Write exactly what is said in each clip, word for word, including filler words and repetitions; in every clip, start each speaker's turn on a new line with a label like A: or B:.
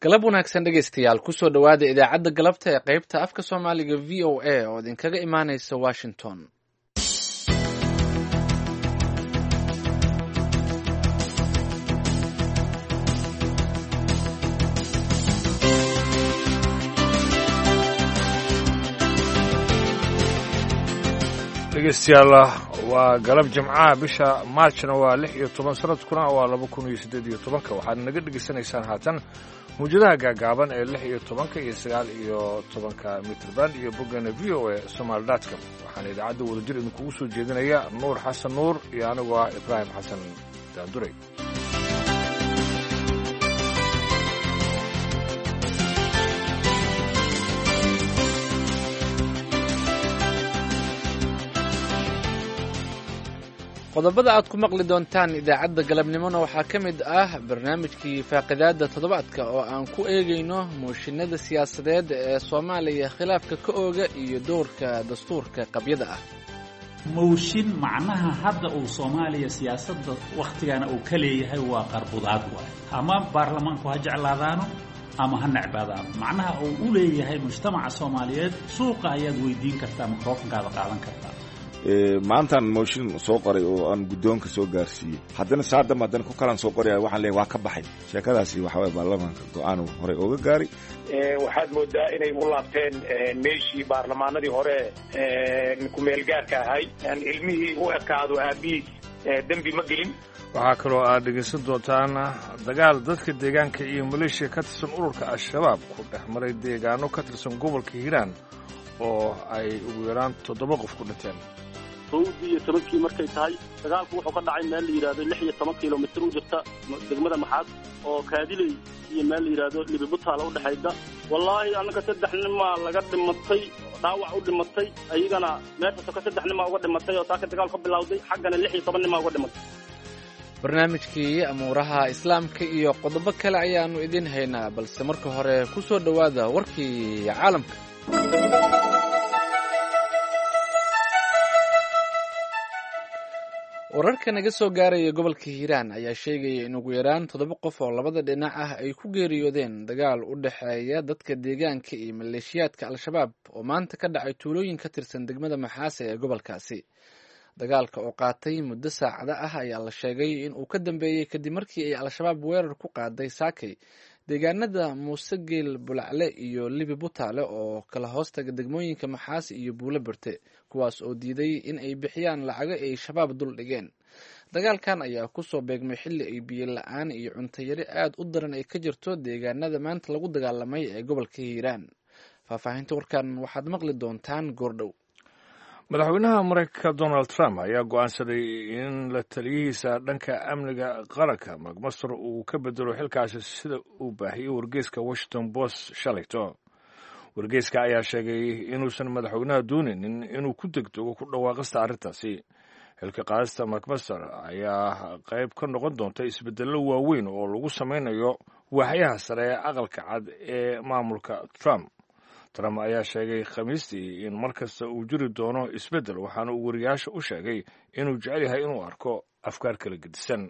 A: galab wanaagsan dhegaystayaal kusoo dhowaada idaacadda galabta ee qaybta afka soomaaliga v o a oo idinkaga imaanaysa washington.
B: dhegeystayaal waa galab jimcaha bisha maarjna waa lix iyo toban sanadkuna waa laba kun iyo siddeed iyo tobanka waxaad naga dhegaysanaysaan haatan mawjadaha gaagaaban ee lix iyo tobanka iyo sagaal iyo tobanka mitrband iyo boggana v o a somaali dotcom waxaana idaacadda wadajir idinkugu soo jeedinaya nuur xasan nuur iyo anigoo ah ibraahim xasan daanduray.
A: qodobada aad ku maqli doontaan idaacadda galabnimona waxaa ka mid ah barnaamijkii faaqidaadda toddobaadka oo aan ku eegayno mooshinada siyaasadeed ee soomaaliya khilaafka ka ooga iyo doorka dastuurka qabyada ah.
C: mooshin macnaha hadda uu soomaaliya siyaasadda wakhtigana uu ka leeyahay waa qarbudaad waay ama baarlamaanku ha jeclaadaano ama ha necbaadaano macnaha uu u leeyahay mujtamaca soomaaliyeed suuqa ayaad weydiin kartaa mikrofonkaada qaadan kartaa.
D: maantaan mooshin soo qoray oo aan guddoonka soo gaarsiiyey haddana saadam haddana ku kalaan soo qoraya waxaan leeyahay waa ka baxay sheekadaasi waxa waye baarlamaanka go-aan horey ooga gaaray.
E: waxaad moodaa inay u laabteen meeshii baarlamaanadii hore ku-meelgaarka ahay ilmihii u ekaado aabihiis dembi ma gelin.
B: waxaa kaloo aad dhegaysan doontaan dagaal dadka deegaanka iyo maleeshiya ka tirsan ururka al-shabaab ku dhex maray deegaano ka tirsan gobolka hiiraan oo ay ugu yaraan toddoba qof ku dhinteen.
F: howdii iyo tobankii markay tahay dagaalku wuxuu ka dhacay meel la yidhaahdo lix iyo toban kilomitr u jirta degmada maxaad oo kaadiley iyo meel la yidhaahdo libibutaala u dhexayda. wallaahi annaga saddex nimaa laga dhimatay dhaawac u dhimatay ayagana meesha soka saddex nimaa uga dhimatay oo taaka dagaal ka bilowday xaggana lix iyo toban nimaa uga dhimatay.
A: barnaamijkii amuuraha islaamka iyo qodobo kale ayaannu idiin haynaa balse marka hore ku soo dhowaada warkii caalamka. wararka naga soo gaaraya gobolka hiiraan ayaa sheegaya in ugu yaraan toddoba qof oo labada dhinac ah ay ku geeriyoodeen dagaal u dhexeeya dadka deegaanka iyo maleeshiyaadka al-shabaab oo maanta ka dhacay tuulooyin ka tirsan degmada maxaase ee gobolkaasi. dagaalka oo qaatay muddo saacada ah ayaa la sheegay in uu ka dambeeyey kadib markii ay al-shabaab weerar ku qaaday saakay deegaanada muusegeel bulacle iyo libi butaale oo kala hoostaga degmooyinka maxaasi iyo buulo berte kuwaas oo diiday in ay bixiyaan lacago ay shabaab dul dhigeen. dagaalkan ayaa kusoo beegmay xilli ay biyo la-aan iyo cuntayari aad u daran ay ka jirto deegaanada maanta lagu dagaalamay ee gobolka hiiraan. faahfaahinta warkan waxaad maqli doontaan goordhow.
B: madaxweynaha maraykanka donald trump ayaa go'aansaday in la taliyihiisa dhanka amniga qaranka macmaster uu ka bedelo xilkaasi sida uu baahiyey wargeyska washington post shalayto. wargeyska ayaa sheegay inuusan madaxweynaha doonaynin inuu ku degdego ku dhawaaqista arrintaasi. xilka qaadista macmaster ayaa qayb ka noqon doonta isbedello waaweyn oo lagu samaynayo waaxyaha sare ee aqalka cad ee maamulka trump. trump ayaa sheegay khamiistii in mar kasta uu jiri doono isbeddel waxaana uu wariyaasha u sheegay inuu jecel yahay inuu arko afkaar kala gedisan.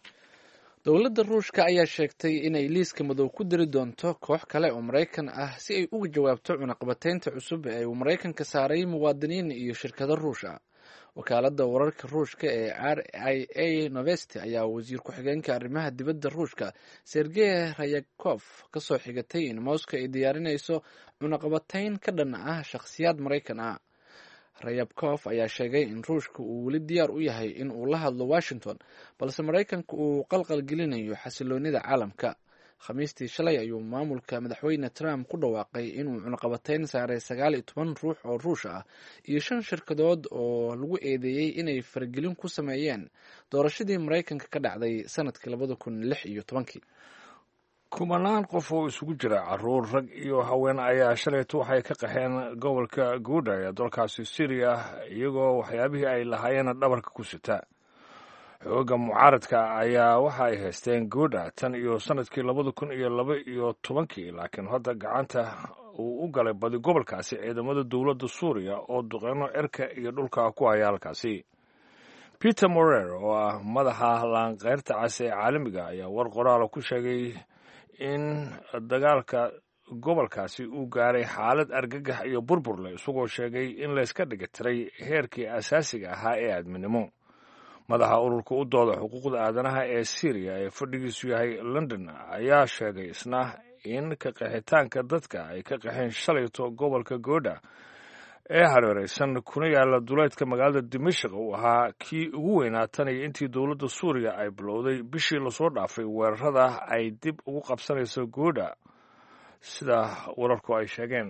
A: dowladda ruushka ayaa sheegtay inay liiska madow ku diri doonto koox kale oo maraykan ah si ay uga jawaabto cunaqabataynta cusub ee uu maraykanka saaray muwaadiniin iyo shirkado ruush ah. wakaaladda wararka ruushka ee r i a novesti ayaa wasiir ku-xigeenka arrimaha dibadda ruushka sergey rayakof ka soo xigatay in moscow ay diyaarinayso cunaqabatayn ka dhan ah shakhsiyaad maraykan ah. rayabkof ayaa sheegay in ruushka uu weli diyaar u yahay in uu la hadlo washington balse maraykanka uu qalqal gelinayo xasiloonida caalamka. khamiistii shalay ayuu maamulka madaxweyne trump ku dhawaaqay inuu cunaqabatayn saaray sagaal iyo toban ruux oo ruush ah iyo shan shirkadood oo lagu eedeeyey inay faragelin ku sameeyeen doorashadii maraykanka ka dhacday sanadkii labada kun lix iyo tobankii.
B: kumanaan qof oo isugu jira caruur rag iyo haween ayaa shalayto waxay ka qaxeen gobolka guuda ee dalkaasi syriya iyagoo waxyaabihii ay lahaayeen dhabarka ku sita. xoogga mucaaradka ayaa waxa ay haysteen guuda tan iyo sanadkii labada kun iyo laba iyo tobankii laakiin hadda gacanta uu u galay badi gobolkaasi ciidamada dowladda suuriya oo duqeyno cirka iyo dhulka ku haya halkaasi. peter morer oo ah madaxa laanqeyrta cas ee caalamiga ayaa war qoraala ku sheegay in dagaalka gobolkaasi uu gaaray xaalad argagax iyo burbur leh isagoo sheegay in layska dhiga tiray heerkii asaasiga ahaa ee aadminimo madaxa ururka u dooda xuquuqda aadanaha ee syriya ee fadhigiisu yahay london ayaa sheegay isna in ka qaxitaanka dadka ay ka qaxeen shalayto gobolka goodha ee hareeraysan kuna yaala duleedka magaalada dimashq uu ahaa kii ugu weynaa tan iyo intii dowladda suuriya ay bilowday bishii lasoo dhaafay weerarada ay dib ugu qabsanayso goodha sida wararku ay sheegeen.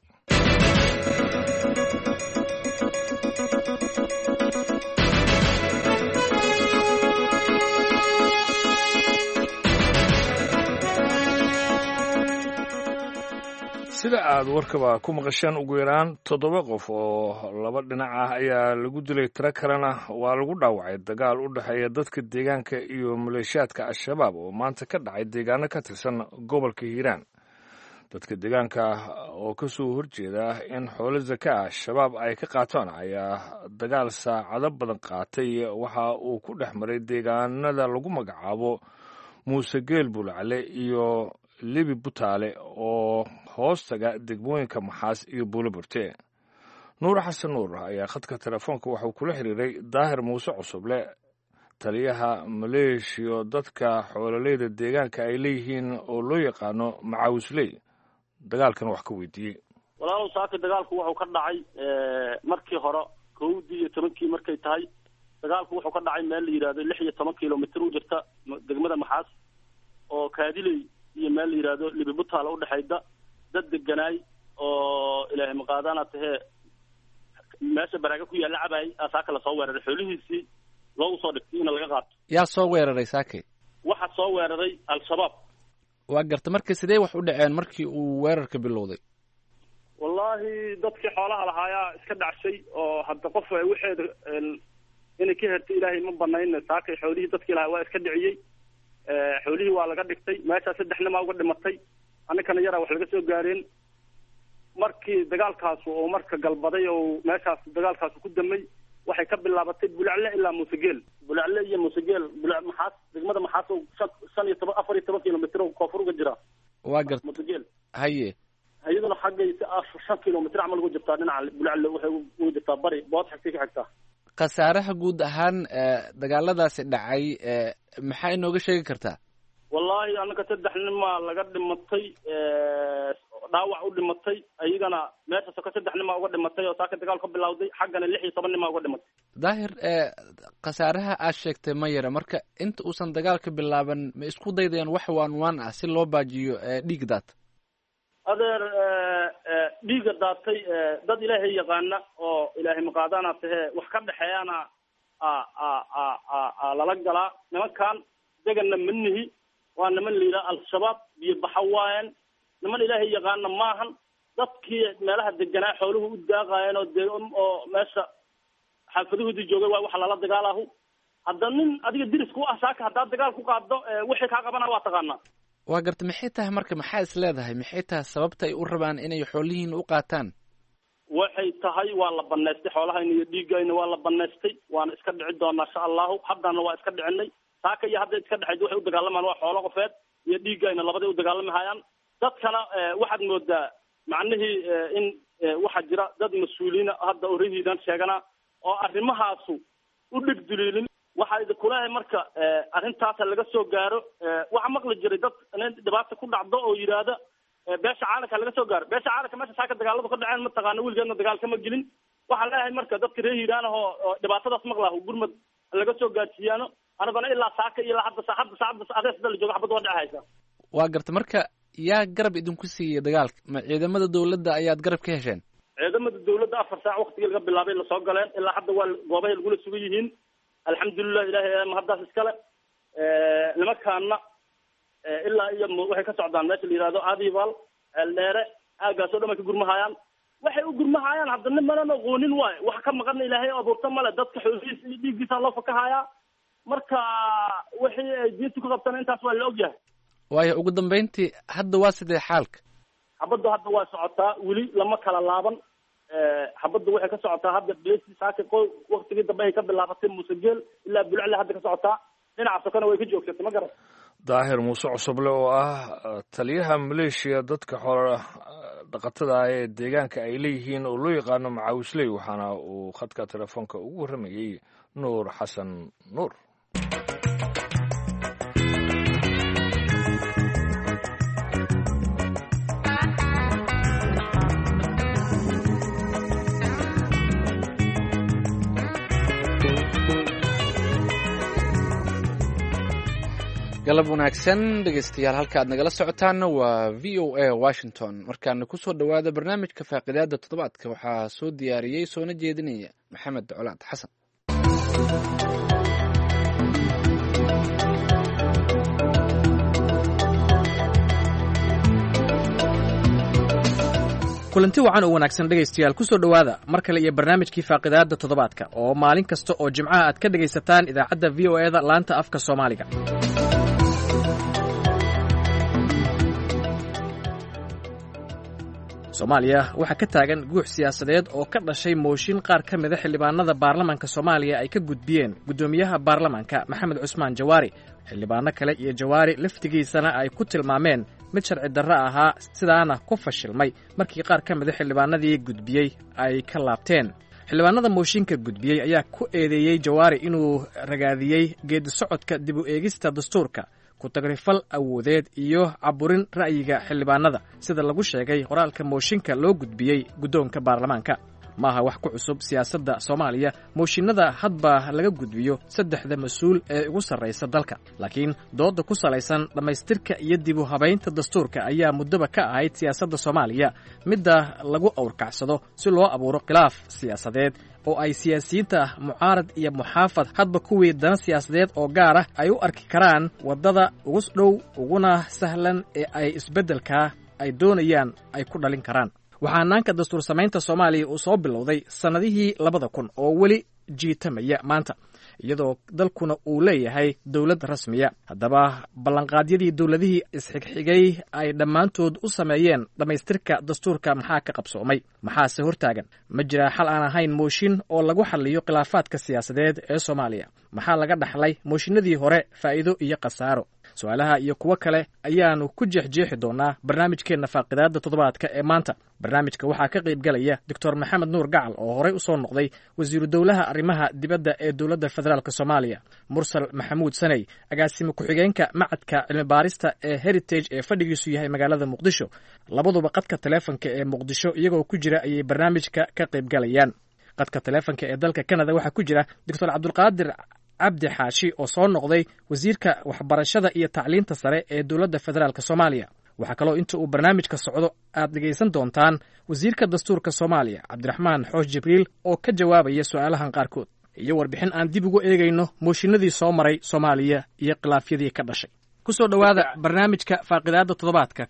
B: sida aad warkaba ku maqasheen ugu yaraan toddoba qof oo laba dhinac ah ayaa lagu dilay tiro kalena waa lagu dhaawacay dagaal u dhexeeya dadka deegaanka iyo maleeshiyaadka al-shabaab oo maanta ka dhacay deegaano ka tirsan gobolka hiiraan. dadka deegaanka oo ka soo horjeeda in xoolo zaka ah shabaab ay ka qaataan ayaa dagaal saacado badan qaatay waxa uu ku dhex maray deegaanada lagu magacaabo muuse geel bulacale iyo libi butaale oo hoostaga degmooyinka maxaas iyo buuloburte. nuur xasan nuur ayaa khadka telefoonka waxuu kula xiriiray daahir muuse cusuble taliyaha maleeshiyo dadka xoololeyda deegaanka ay leeyihiin oo loo yaqaano macaawisley dagaalkan wax ka weydiiyey.
F: walaalow saaka dagaalku wuxuu ka dhacay markii hore kowdii iyo tobankii markay tahay dagaalku wuxuu ka dhacay meel la yidhaahdo lix iyo toban kilomitr u jirta degmada maxaas oo kaadiley iyo meel la yidhaahdo libibutaala udhexayda dad deganaay oo ilaahay maqaadaana tahee meesha baraaga ku yaalla cabaay saaka lasoo weeraray xoolihiisii loogu soo dhigtay in laga qaato.
A: yaa soo weeraray saake?
F: waxaa soo weeraray al-shabaab.
A: waa garta marka sidee wax u dhaceen markii uu weerarka bilowday?
F: wallaahi dadkii xoolaha lahaayaa iska dhacshay oo hadda qof waxeeda inay ka hertay ilaahay ma banayn. saakay xoolihii dadkii lahaa waa iska dhiciyey, xoolihii waa laga dhigtay, meeshaa saddex nimaa uga dhimatay, annakana yaraa wax laga soo gaareen. markii dagaalkaas oo marka galbaday oo meeshaas dagaalkaas ku damay waxay ka bilaabatay bulacle ilaa muusegeel. bulacle iyo muusegeel bulac maxaas degmada maxaas oo shan iyo toban afar iyo toban kilomitr oo koonfur uga jira.
A: waa garta
F: muusegeel
A: haye
F: iyaduna xaggaysa shan kilomitr camal uga jirtaa dhinaca bulacle waxay uga jirtaa bari bood xigtay ka xigtaa.
A: khasaaraha guud ahaan dagaaladaasi dhacay maxaa inooga sheegi kartaa?
F: wallaahi annaka saddex nimaa laga dhimatay, dhaawac u dhimatay, ayagana meeshaasoo ka saddex nimaa uga dhimatay oo saaka dagaal ka bilawday, xaggana lix iyo toban nimaa uga dhimatay.
A: daahir khasaaraha aad sheegtay ma yara, marka inta uusan dagaalka bilaaban ma isku daydayaan wax waan waan ah si loo baajiyo dhiig daat?
F: adeer dhiiga daatay dad ilaahay yaqaana oo ilaahay maqaadaana tahee wax ka dhexeeyana lala galaa. nimankan deganna manihi waa niman la yidhaha al-shabaab biyo baxa waayeen, niman ilaahay yaqaana maahan. dadkii meelaha deganaa xooluhu u daaqaayeen oo de oo meesha xaafaduhoodii joogay waa waxa lala dagaalahu. hadda nin adiga dirisku ah saaka haddaad dagaal ku qaaddo wixii kaa qabana waa taqaanaa.
A: waa garta maxay tahay marka, maxaa is leedahay maxay tahay sababta ay u rabaan inay xoolihiin u qaataan?
F: waxay tahay waa la banaystay xoolahayna iyo dhiigayna waa la banaystay, waana iska dhici doonaa insha allahu. haddana waa iska dhicinay. saaka iyo hadda iska dhexayd waxay u dagaalamaan waa xoolo qofeed iyo dhiigayna labaday u dagaalami hayaan. dadkana waxaad moodaa macnihii in waxaa jira dad mas-uuliyiina hadda orahiidan sheegana oo arrimahaasu u dhig duliilin. waxaa idinkuleehay marka arrintaasa laga soo gaaro. waxaa maqli jiray dad in dhibaata ku dhacdo oo yidhaahda beesha caalamka laga soo gaaro. beesha caalamka meesha saaka dagaaladu ka dhaceen mataqaana weligeedna dagaal kama gelin. waxaa leeyahay marka dadka reer hiiraan ahoo dhibaatadaas maqlaahu gurmad laga soo gaarsiiyaano. anagona ilaa saaka iyo ilaa hadda saacadda saacadda adeesda la jooga xabad waa dhici haysa.
A: waa garta marka yaa garab idinku siiyey dagaalka? ma ciidamada dawladda ayaad garab ka hesheen?
F: ciidamada dawladda afar saac waktigii laga bilaabay lasoo galeen ilaa hadda waa goobahay lagula sugan yihiin. alxamdulilah ilahay mahaddaas iskale. nimankaana ilaa iyo waxay ka socdaan meesha la yihahdo adival eeldheere aagaas o dhan ay ka gurmahayaan. waxay u gurmahayaan hadda nin manan aqoonin waayo wax ka maqana ilaahay abuurta male. dadka xoolihiisa iyo dhiiggiisa loo fakahayaa. marka wixii ay diinta ku qabtana intaas waa la ogyahay.
A: waayo ugu dambeyntii hadda waa sidee xaalka?
F: xabaddu hadda waa socotaa, weli lama kala laaban. xabaddu waxay ka socotaa hadda beesi saaka ko waktigii dambe ay ka bilaabatay muusegeel ilaa bulcle hadda ka socotaa. dhinaca sokona way ka joogsatay ma garan.
B: daahir muuse cusuble oo ah taliyaha maleeshiya dadka xoolo dhaqatada ah ee deegaanka ay leeyihiin oo loo yaqaano macaawisley waxaana uu khadka telefoonka ugu warramayey nuur xasan nuur.
A: galab wanaagsan dhegeystayaal halka aad nagala socotaanna waa v o a washington. markaana kusoo dhowaada barnaamijka faaqidaada toddobaadka waxaa soo diyaariyey soona jeedinaya maxamed colaad xasan.
G: kulanti wacan oo wanaagsan dhegaystayaal kusoo dhowaada mar kale iyo barnaamijkii faaqidaada toddobaadka oo maalin kasta oo jimcaha aad ka dhegaysataan idaacadda v o e da laanta afka soomaaliga. soomaaliya waxaa ka taagan guux siyaasadeed oo ka dhashay mooshin qaar ka mida xildhibaanada baarlamaanka soomaaliya ay ka gudbiyeen guddoomiyaha baarlamaanka maxamed cusmaan jawaari. xildhibaano kale iyo jawaari laftigiisana ay ku tilmaameen mid sharci darro ahaa sidaana ku fashilmay markii qaar ka mida xildhibaanadii gudbiyey ay ka laabteen. xildhibaanada mooshinka gudbiyey ayaa ku eedeeyey jawaari inuu ragaadiyey geedi socodka dib u eegista dastuurka, ku-tagrifal awoodeed iyo caburin ra'yiga xildhibaanada sida lagu sheegay qoraalka mooshinka loo gudbiyey guddoonka baarlamaanka. maaha wax ku cusub siyaasadda soomaaliya mooshinada hadba laga gudbiyo saddexda mas-uul ee ugu sarraysa dalka, laakiin doodda ku salaysan dhammaystirka iyo dib u habaynta dastuurka ayaa muddaba ka ahayd siyaasadda soomaaliya midda lagu awrkacsado si loo abuuro khilaaf siyaasadeed oo ay siyaasiyiinta mucaarad iyo muxaafad hadba kuwii dana siyaasadeed oo gaar ah ay u arki karaan waddada ugu dhow uguna sahlan ee ay isbeddelka ay doonayaan ay ku dhalin karaan. waxaa naanka dastuur samaynta soomaaliya uu soo bilowday sannadihii labada kun oo weli jiitamaya maanta, iyadoo dalkuna uu leeyahay dowlad rasmiya. haddaba ballanqaadyadii dowladihii isxigxigay ay dhammaantood u sameeyeen dhammaystirka dastuurka maxaa ka qabsoomay, maxaase hortaagan? ma jiraa xal aan ahayn mooshin oo lagu xalliyo khilaafaadka siyaasadeed ee soomaaliya? maxaa laga dhaxlay mooshinadii hore faa'iido iyo khasaaro? su-aalaha iyo kuwo kale ayaannu ku jeexjeexi doonaa barnaamijkeenna faaqidaadda toddobaadka ee maanta. barnaamijka waxaa ka qayb galaya doctor maxamed nuur gacal oo horey u soo noqday wasiiru dowlaha arrimaha dibadda ee dowladda federaalk soomaaliya, mursal maxamuud saney agaasime ku-xigeenka macadka cilmibaarista ee heritage ee fadhigiisu yahay magaalada muqdisho. labaduba qadka taleefonka ee muqdisho iyagoo ku jira ayay barnaamijka ka qayb galayaan. qadka taleefonka ee dalka kanada waxaa ku jira doctor cabdulqaadir cabdi xaashi oo soo noqday wasiirka waxbarashada iyo tacliinta sare ee dowladda federaalk soomaaliya. waxaa kaloo inta uu barnaamijka socdo aad dhegaysan doontaan wasiirka dastuurka soomaaliya cabdiraxmaan xoosh jibriil oo ka jawaabaya su'aalahan qaarkood iyo warbixin aan dib ugu eegayno mooshinadii soo maray soomaaliya iyo khilaafyadii ka dhashay. ku soo dhowaada barnaamijka faaqidaadda toddobaadka.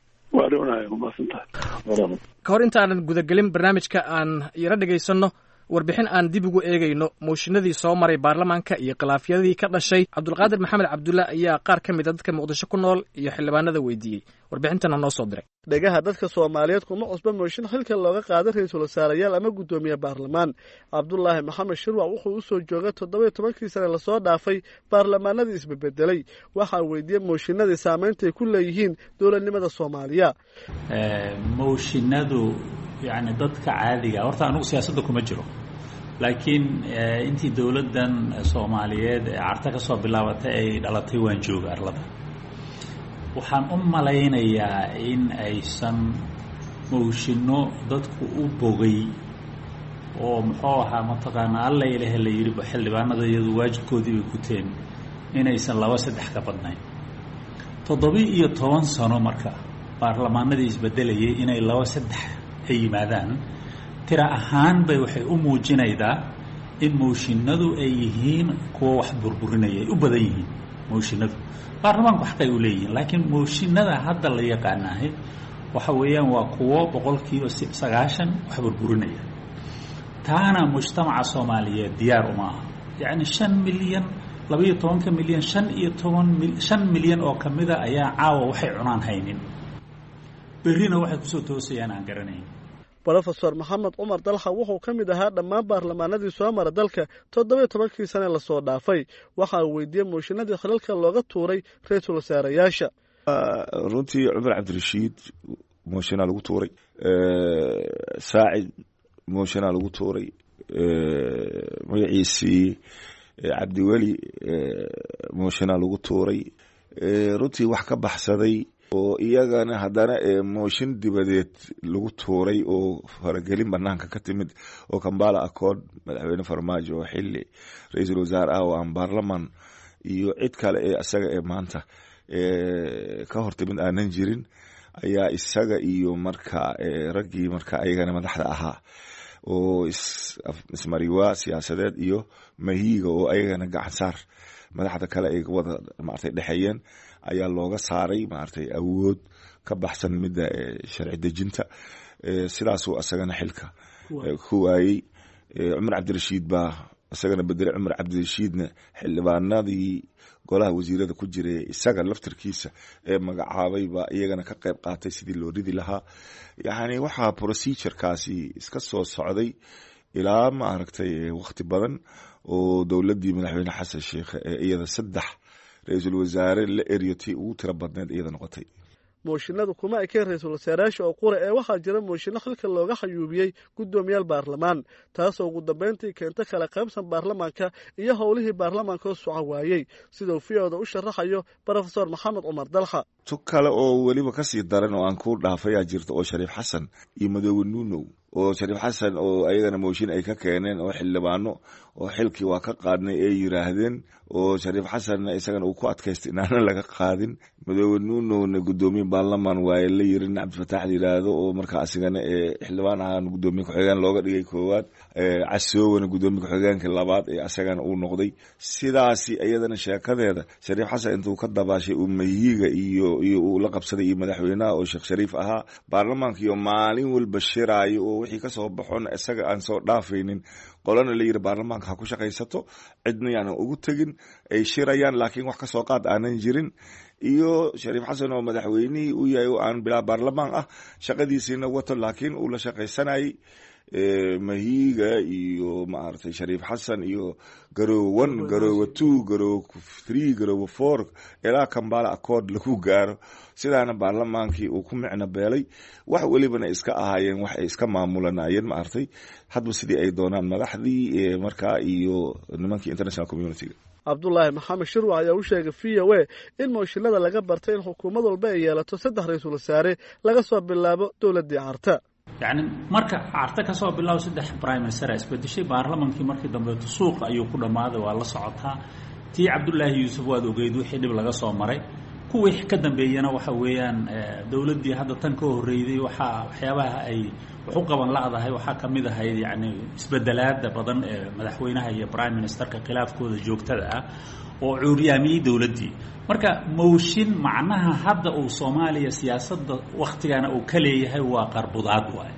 G: ka hor intaanan gudagelin barnaamijka aan yaro dhegaysanno warbixin aan dib ugu eegayno mooshinadii soo maray baarlamaanka iyo khilaafyadii ka dhashay. cabdulqaadir maxamed cabdulla ayaa qaar ka mida dadka muqdisho ku nool iyo xildhibaanada weydiiyey. warbixintana noo soo diray.
H: dhegaha dadka soomaaliyeed kuma cusba mooshin xilka looga qaaday ra-iisul wasaarayaal ama guddoomiye baarlamaan. cabdulaahi maxamed shirwac wuxuu u soo joogay toddoba-iyo tobankii sane lasoo dhaafay baarlamaanadii isbebedelay. waxaa weydiiyey mooshinadii saamayntaay ku leeyihiin dowladnimada soomaaliya.
C: mooshinadu yani dadka caadiga horta anugu siyaasadda kuma jiro, laakiin intii dowladdan soomaaliyeed ee carta ka soo bilaabatay ay dhalatay waan jooga arlada. waxaan u malaynayaa in aysan mooshinno dadku u bogay oo muxuu ahaa mataqaanaa alla ilahe la yidhi xildhibaanada iyadu waajibkoodii bay guteen inaysan laba saddex ka badnayn. toddobi iyo toban sano marka baarlamaanadii isbedelayay inay laba saddex ay yimaadaan tira ahaan bay waxay u muujinaydaa in mooshinadu ay yihiin kuwa wax burburinaya ay u badan yihiin mooshinadu. baarlamaanku xaqay u leeyihiin, laakiin mooshinada hadda la yaqaanahay waxa weeyaan waa kuwo boqolkiiba sagaashan wax burburinaya. taana mujtamaca soomaaliyeed diyaar uma aha. yacni shan milyan labaiyo tobanka milyan shan iyo toban shan milyan oo ka mida ayaa caawa waxay cunaan haynin, berrina waxay kusoo toosayaan aan garanayn.
H: brofesor maxamed cumar dalxa wuxuu ka mid ahaa dhammaan baarlamaanadii soo mara dalka toddoba iyo tobankii sane lasoo dhaafay waxa uu weydiiyey mooshinadii khilalka looga tuuray ra-iisul wasaarayaasha
D: runtii cumar cabdirashiid mooshinaa lagu tuuray saacid mooshinaa lagu tuuray magaciisii cabdiweli mooshinaa lagu tuuray runtii wax ka baxsaday oo iyagana haddana mooshin dibadeed lagu tuuray oo faragelin banaanka ka timid oo kambala accord madaxweyne farmaajo oo xili ra-iisul wasaare ah oo aan baarlaman iyo cid kale ee isaga ee maanta ka hortimid aanan jirin ayaa isaga iyo marka raggii marka ayagana madaxda ahaa oo ismariwaa siyaasadeed iyo mahiiga oo ayagana gacansaar madaxda kale ay wada maartay dhexeeyeen ayaa looga saaray maartay awood ka baxsan midda sharci dejinta sidaasuu asagana xilka ku waayey cumar cabdirashiid baa isagana bedelay cumar cabdirashiidna xildhibaanadii golaha wasiirada ku jiray isaga laftirkiisa ee magacaabay baa iyagana ka qayb qaatay sidii loo ridi lahaa yacni waxaa procedurekaasi iska soo socday ilaa ma aragtay waqti badan oo dowladdii madaxweyne xasan sheikh ee iyada saddex ra-iisul wasaare la eryatay ugu tiro badneed iyada noqotay
H: mooshinadu kuma ekeen ra-iisul wasaarayaasha oo qura ee waxaa jira mooshinno xilka looga xayuubiyey guddoomiyaal baarlamaan taasoo ugu dambayntii keenta kala qaybsan baarlamaanka iyo howlihii baarlamaanka oo soco waayey sidau fiyooda u sharaxayo brofesor maxamed cumar dalxa
D: tu kale oo weliba kasii daran oo aan ku dhaafayaa jirta oo shariif xasan iyo madoobe nuunow oo shariif xasan oo ayagana mooshin ay ka keeneen oo xildhibaano oo xilkii waa ka qaadnay ay yiraahdeen oo shariif xasanna isagana uu ku adkaystay inaana laga qaadin madoobe nuunowna guddoomiye baarlamaan waaye la yirin cabdifataax la yiraahdo oo markaa asigana xildhibaan ahaan guddoomiye ku-xigeen looga dhigay koowaad casoowana guddoomiye ku-xigeenka labaad ee asagana uu noqday sidaasi iyadana sheekadeeda shariif xasan intuu ka dabaashay uu mahiiga iyo iyo uu la qabsaday iyo madaxweynaha oo sheekh shariif ahaa baarlamaanka iyo maalin walba shiraayo oo wixii ka soo baxoona isaga aan soo dhaafaynin qolana la yiri baarlamaanka ha ku shaqaysato cidna yaanan ugu tegin ay shirayaan laakiin wax ka soo qaad aanan jirin iyo shariif xasan oo madaxweynihii u yahay oo aan bilaa baarlamaan ah shaqadiisiina wato laakiin uu la shaqaysanayay mahiiga iyo maaragtay shariif xasan iyo garoowe one garoowe two garoowe three garoowe four ilaa kambala accord lagu gaaro sidaana baarlamaankii uu ku micno beelay wax welibana iska ahaayeen wax ay iska maamulanayeen maaragtay hadba sidii ay doonaan madaxdii markaa iyo nimankii international community-ga
H: cabdulaahi maxamed shirwa ayaa u sheegay v o a in mooshinada laga bartay in xukuumad walba ay yeelato saddex ra-iisul wasaare laga soo bilaabo dowladdii carta
C: yacni marka carta ka soo bilaabo saddex prime minister isbedeshay baarlamankii markii dambeeto suuqa ayuu ku dhammaaday waa la socotaa tii cabdullaahi yuusuf waad ogeyd wixii dhib laga soo maray kuwii ka dambeeyana waxa weeyaan dowladdii hadda tan ka horreeyday waxaa waxyaabaha ay wax u qaban la'dahay waxaa ka mid ahayd yacni isbedelaada badan ee madaxweynaha iyo prime ministerka khilaafkooda joogtada ah oo cuuryaamiyey dowladdii marka mooshin macnaha hadda uu soomaaliya siyaasadda wakhtigana uu ka leeyahay waa qarbudaad waaye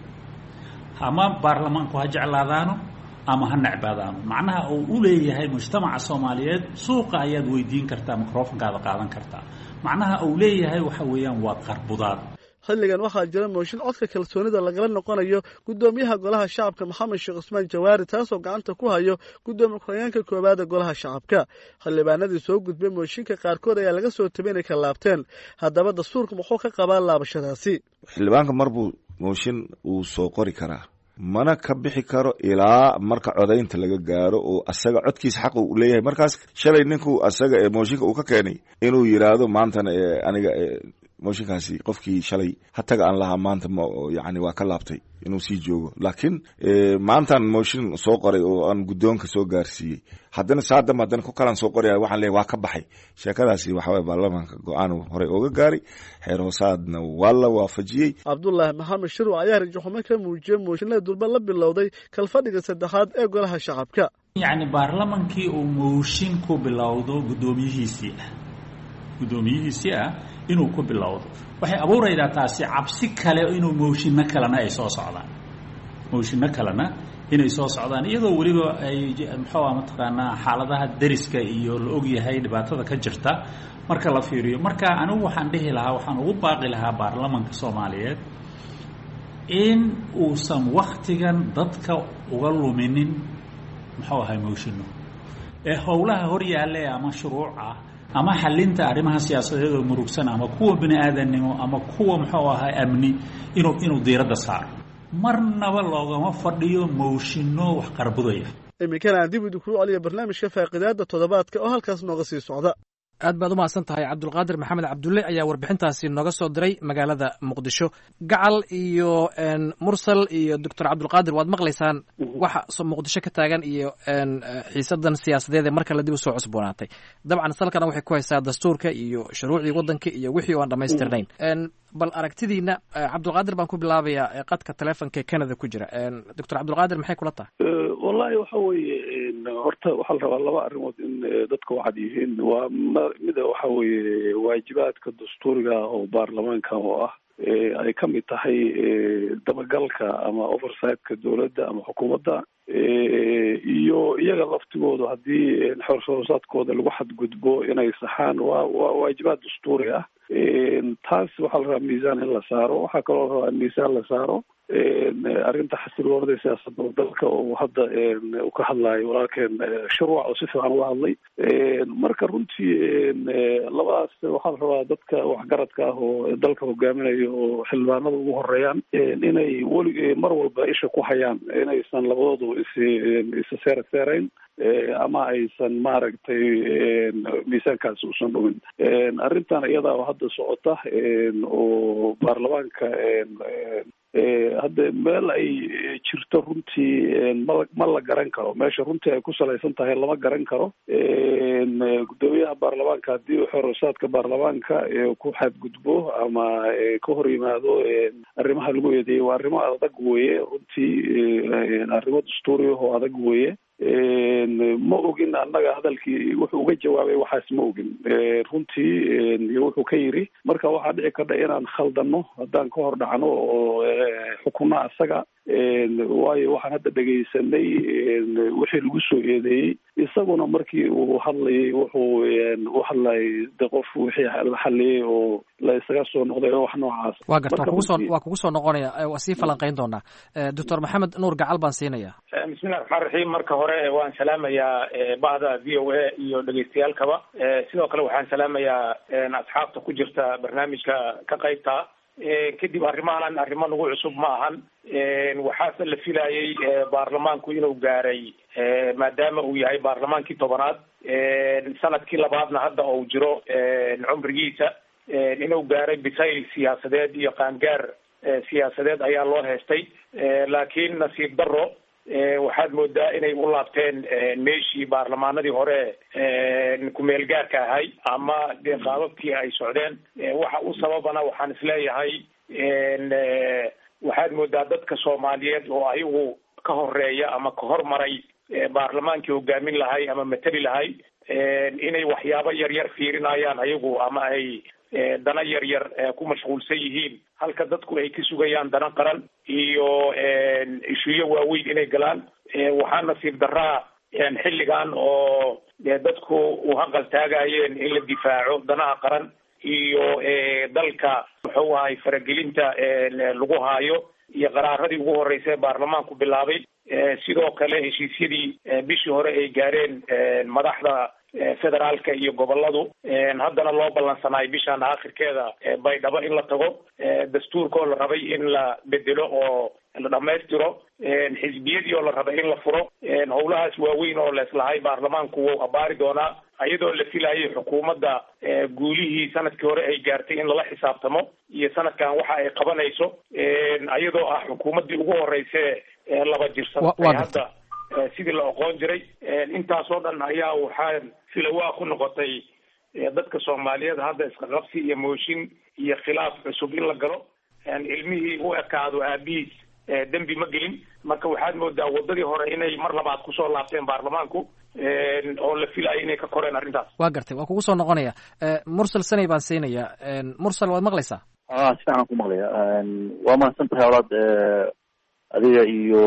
C: ama baarlamaanku ha jeclaadaano ama ha necbaadaano macnaha uu u leeyahay mujtamaca soomaaliyeed suuqa ayaad weydiin kartaa microfonkaada qaadan kartaa macnaha uu leeyahay waxa weeyaan waa qarbudaad
H: xilligan waxaa jira mooshin codka kalsoonida lagala noqonayo guddoomiyaha golaha shacabka maxamed sheekh cusmaan jawaari taasoo gacanta ku hayo guddoomiye ku-xigeenka koowaad ee golaha shacabka xildhibaanadii soo gudbay mooshinka qaarkood ayaa laga soo tabay inay ka laabteen haddaba dastuurka muxuu ka qabaa laabashadaasi
D: xildhibaanka marbuu mooshin uu soo qori karaa mana ka bixi karo ilaa marka codaynta laga gaaro oo asaga codkiisa xaq uu leeyahay markaas shalay ninkuu asaga ee mooshinka uu ka keenay inuu yiraahdo maantana aniga mooshinkaasi qofkii shalay hataga aan lahaa maanta yani waa ka laabtay inuu sii joogo laakiin maantaan mooshin soo qoray oo aan guddoonka soo gaarsiiyey haddana saadam haddana ku kalaan soo qoraya waxaan leeyahay waa ka baxay sheekadaasi waxa waye baarlamaanka go-aan horey ooga gaaray xeer hoosaadna waa la waafajiyey
H: cabdulaahi maxamed shirwa ayaa rajaxumo ka muujiyey mooshinada durba la bilowday kalfadhiga saddexaad ee golaha shacabka
C: yacni baarlamankii uu mooshin ku bilowdo guddoomiyihiisii ah guddoomiyihiisii ah inuu ku bilowdo waxay abuuraydaa taasi cabsi kale inuu mooshinno kalena ay soo socdaan mooshinno kalena inay soo socdaan iyadoo weliba ay muxuu ah mataqaanaa xaaladaha deriska iyo la ogyahay dhibaatada ka jirta marka la fiiriyo marka anigu waxaan dhihi lahaa waxaan ugu baaqi lahaa baarlamanka soomaaliyeed in uusan waktigan dadka uga luminin muxuu ahay mooshinno ee howlaha hor yaalla ama shuruuc ah ama xalinta arrimaha siyaasadeed oo murugsan ama kuwa bini aadannimo ama kuwa muxuu ahay amni inuu inuu diiradda saaro marnaba loogama fadhiyo mooshinno wax qarbudaya
H: iminkana aan dib idinku celiya barnaamijka faaqidaada toddobaadka oo halkaas nooga sii socda
G: aad baad u mahadsan tahay cabdulqaadir maxamed cabdulle ayaa warbixintaasi nooga soo diray magaalada muqdisho gacal iyo mursal iyo doctor cabdulqaadir waad maqlaysaan waxa muqdisho ka taagan iyo xiisadan siyaasadeed ee markale dib u soo cusboonaatay dabcan salkana waxay ku haysaa dastuurka iyo shuruucdii waddanka iyo wixii oo aan dhammaystirnayn bal aragtidiina cabdulqaadir baan ku bilaabayaa qadka telefonka ee canada ku jira doctor cabdulqaadir maxay kula tahay
I: wallahi waxa weeye horta waxaa la rabaa laba arrimood in dadka waxaad yihiin waa mida waxa weeye waajibaadka dastuuriga oo baarlamaanka oo ah ay ka mid tahay dabagalka ama oversightka dowladda ama xukuumadda iyo iyaga laftigoodu haddii xorshorsaadkooda lagu xadgudbo inay saxaan waa waa waajibaad dastuuri ah taas waxaa la rabaa miisaan in la saaro waxaa kaloo la rabaa in miisaan la saaro arrinta xasiloonada siyaasadda dalka oo hadda uu ka hadlayo walaalkeen shuruuc oo si fiican uga hadlay marka runtii labadaas waxaa la rabaa dadka waxgaradka ah oo dalka hogaaminaya oo xildhibaanada ugu horeeyaan inay weli mar walba isha ku hayaan inaysan labadoodu is isa seera seerayn ama aysan maaragtay miisaankaasi usan dhumin arrintan iyadaa oo hadda socota oo baarlamaanka hadda meel ay jirto runtii ma ma la garan karo meesha runtii ay ku salaysan tahay lama garan karo guddoomiyaha baarlamaanka haddii xorsaadka baarlamaanka ku xadgudbo ama ka hor yimaado arrimaha lagu eedeeyey waa arrimo adag weeye runtii arrimo dastuuri oo adag weeye ma ogin annaga hadalkii wuxuu uga jawaabay waxaas ma ogin runtii iyo wuxuu ka yiri marka waxaa dhici karta inaan khaldano haddaan ka hor dhacno oo xukunno asaga waayo waxaan hadda dhegaysanay wixii lagu soo eedeeyey isaguna markii uu hadlayay wuxuu u hadlayay de qof wixii la xaliyey oo la isaga soo noqday wax noocaas
G: waa garta kugu soo waa kugu soo noqonaya waa sii falanqayn doonaa doctor maxamed nuur gacal baan siinaya
E: bismillahi raxmaan raxiim marka hore waan salaamayaa bahda v o a iyo dhegaystayaalkaba sidoo kale waxaan salaamayaa asxaabta ku jirta barnaamijka ka qaybta kadib arrimahan arrimo nagu cusub ma ahan waxaase la filayay baarlamaanku inuu gaaray maadaama uu yahay baarlamaankii tobanaad sanadkii labaadna hadda uu jiro cumrigiisa inuu gaaray bisayl siyaasadeed iyo qaangaar siyaasadeed ayaa loo heestay laakiin nasiib daro waxaad moodaa inay u laabteen meeshii baarlamaanadii hore kumeel gaarka ahay ama dee qaababkii ay socdeen waxa u sababana waxaan isleeyahay waxaad moodaa dadka soomaaliyeed oo ayagu ka horeeya ama ka hormaray baarlamaankii hogaamin lahay ama mateli lahay inay waxyaabo yar yar fiirinayaan ayagu ama ay dana yar yar ku mashquulsan yihiin halka dadku ay ka sugayaan dana qaran iyo ishuyo waaweyn inay galaan waxaa nasiib daraa xilligan oo dadku u haqal taagayeen in la difaaco danaha qaran iyo dalka muxuu ahay faragelinta lagu haayo iyo qaraaradii ugu horreysay baarlamaanku bilaabay sidoo kale heshiisyadii bishii hore ay gaareen madaxda federaalka iyo goboladu haddana loo ballansanaay bishaan aakhirkeeda baydhabo in la tago dastuurka oo la rabay in la bedelo oo la dhamaystiro xisbiyadii oo la rabay in la furo howlahaas waaweyn oo leeslahay baarlamaanku wuu abaari doonaa iyadoo la filayay xukuumadda guulihii sanadkii hore ay gaartay in lala xisaabtamo iyo sanadkan waxa ay qabanayso iyadoo ah xukuumaddii ugu horreysay laba jirsatay hadda sidii la oqoon jiray intaasoo dhan ayaa waxaa filawaa ku noqotay dadka soomaaliyeed hadda isqaqabsi iyo mooshin iyo khilaaf cusub in la galo ilmihii u ekaado aabihiis dembi ma gelin marka waxaad moodaa wadadii hore inay mar labaad kusoo laabteen baarlamaanku oo la filayo inay ka koreen arrintaas
G: waa gartay waa kugu soo noqonaya mursal sanay baan siinaya mursal waad maqlaysaa
J: a si fiican ku maqlaya waa mahadsan tahay olaad adiga iyo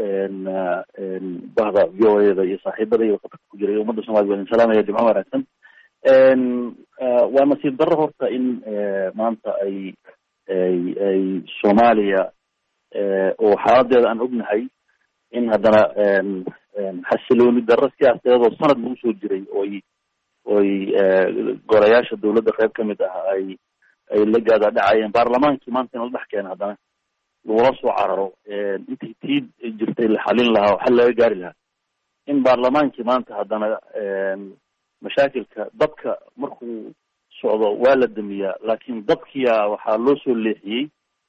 J: bahda v o a da iyo saaxiibada iyo qatarka ku jira iyo ummadda soomaliya waa idin salaamaya jimco wanaagsan waa nasiib darro horta in maanta ay ay ay soomaaliya oo xaaladeeda aan ognahay in haddana xasilooni darro siyaasadeed oo sanad lagu soo jiray oy oy golayaasha dawladda qayb ka mid ah ay ay la gaada dhacayeen baarlamaankii maanta in la dhex keena haddana lagula soo cararo intii tii jirtay la xalin lahaa oo xal laga gaari lahaa in baarlamaankii maanta haddana mashaakilka dadka markuu socdo waa la damiyaa laakiin dadkiya waxaa loo soo leexiyey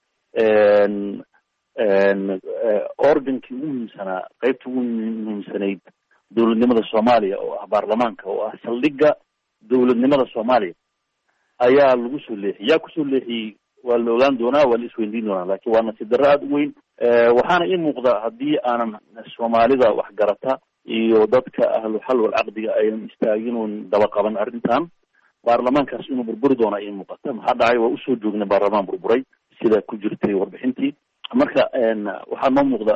J: organkii ugu muhiimsanaa qaybta ugu muhiimsanayd dawladnimada soomaaliya oo ah baarlamaanka oo ah saldhigga dawladnimada soomaaliya ayaa lagu soo leexiyey yaa kusoo leexiyey waa la ogaan doonaa waa la isweydiin doonaa laakiin waa nasiib darro aada u weyn waxaana ii muuqda haddii aanan soomaalida waxgarata iyo dadka ahlu xal wal caqdiga aynan istaagin oon daba qaban arrintan baarlamaankaas inuu burburi doonaa ii muuqata maxaa dhacay waa usoo joognay baarlamaan burburay sida ku jirtay warbixintii marka waxaa noo muuqda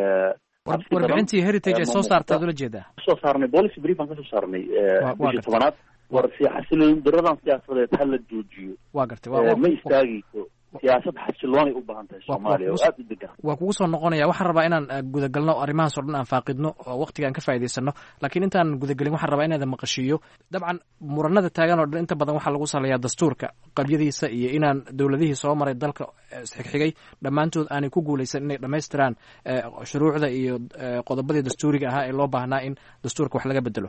G: warbixintii heritage ay soo saartaad ula jeedaa
J: soo saarnay policy brief aan kasoo saarnay bishii tobanaad war si xasiloon daradan siyaasadeed ha la joojiyo
G: waa gartay
J: ma istaagayso siyaasad xasiloonay u baahan tahay soomaaliya oo aada u degan
G: waa kugu soo noqonaya waxaan rabaa inaan gudagalno arrimahaas oo dhan aan faaqidno oo waqtiga aan ka faa'iidaysano laakiin intaan gudagelin waxaan rabaa inaadan maqashiiyo dabcan muranada taagan oo dhan inta badan waxaa lagu saleeyaa dastuurka qabyadiisa iyo inaan dowladihii soo maray dalka isxigxigay dhammaantood aanay ku guulaysan inay dhammaystiraan shuruucda iyo qodobadii dastuuriga ahaa ee loo baahnaa in dastuurka wax laga bedelo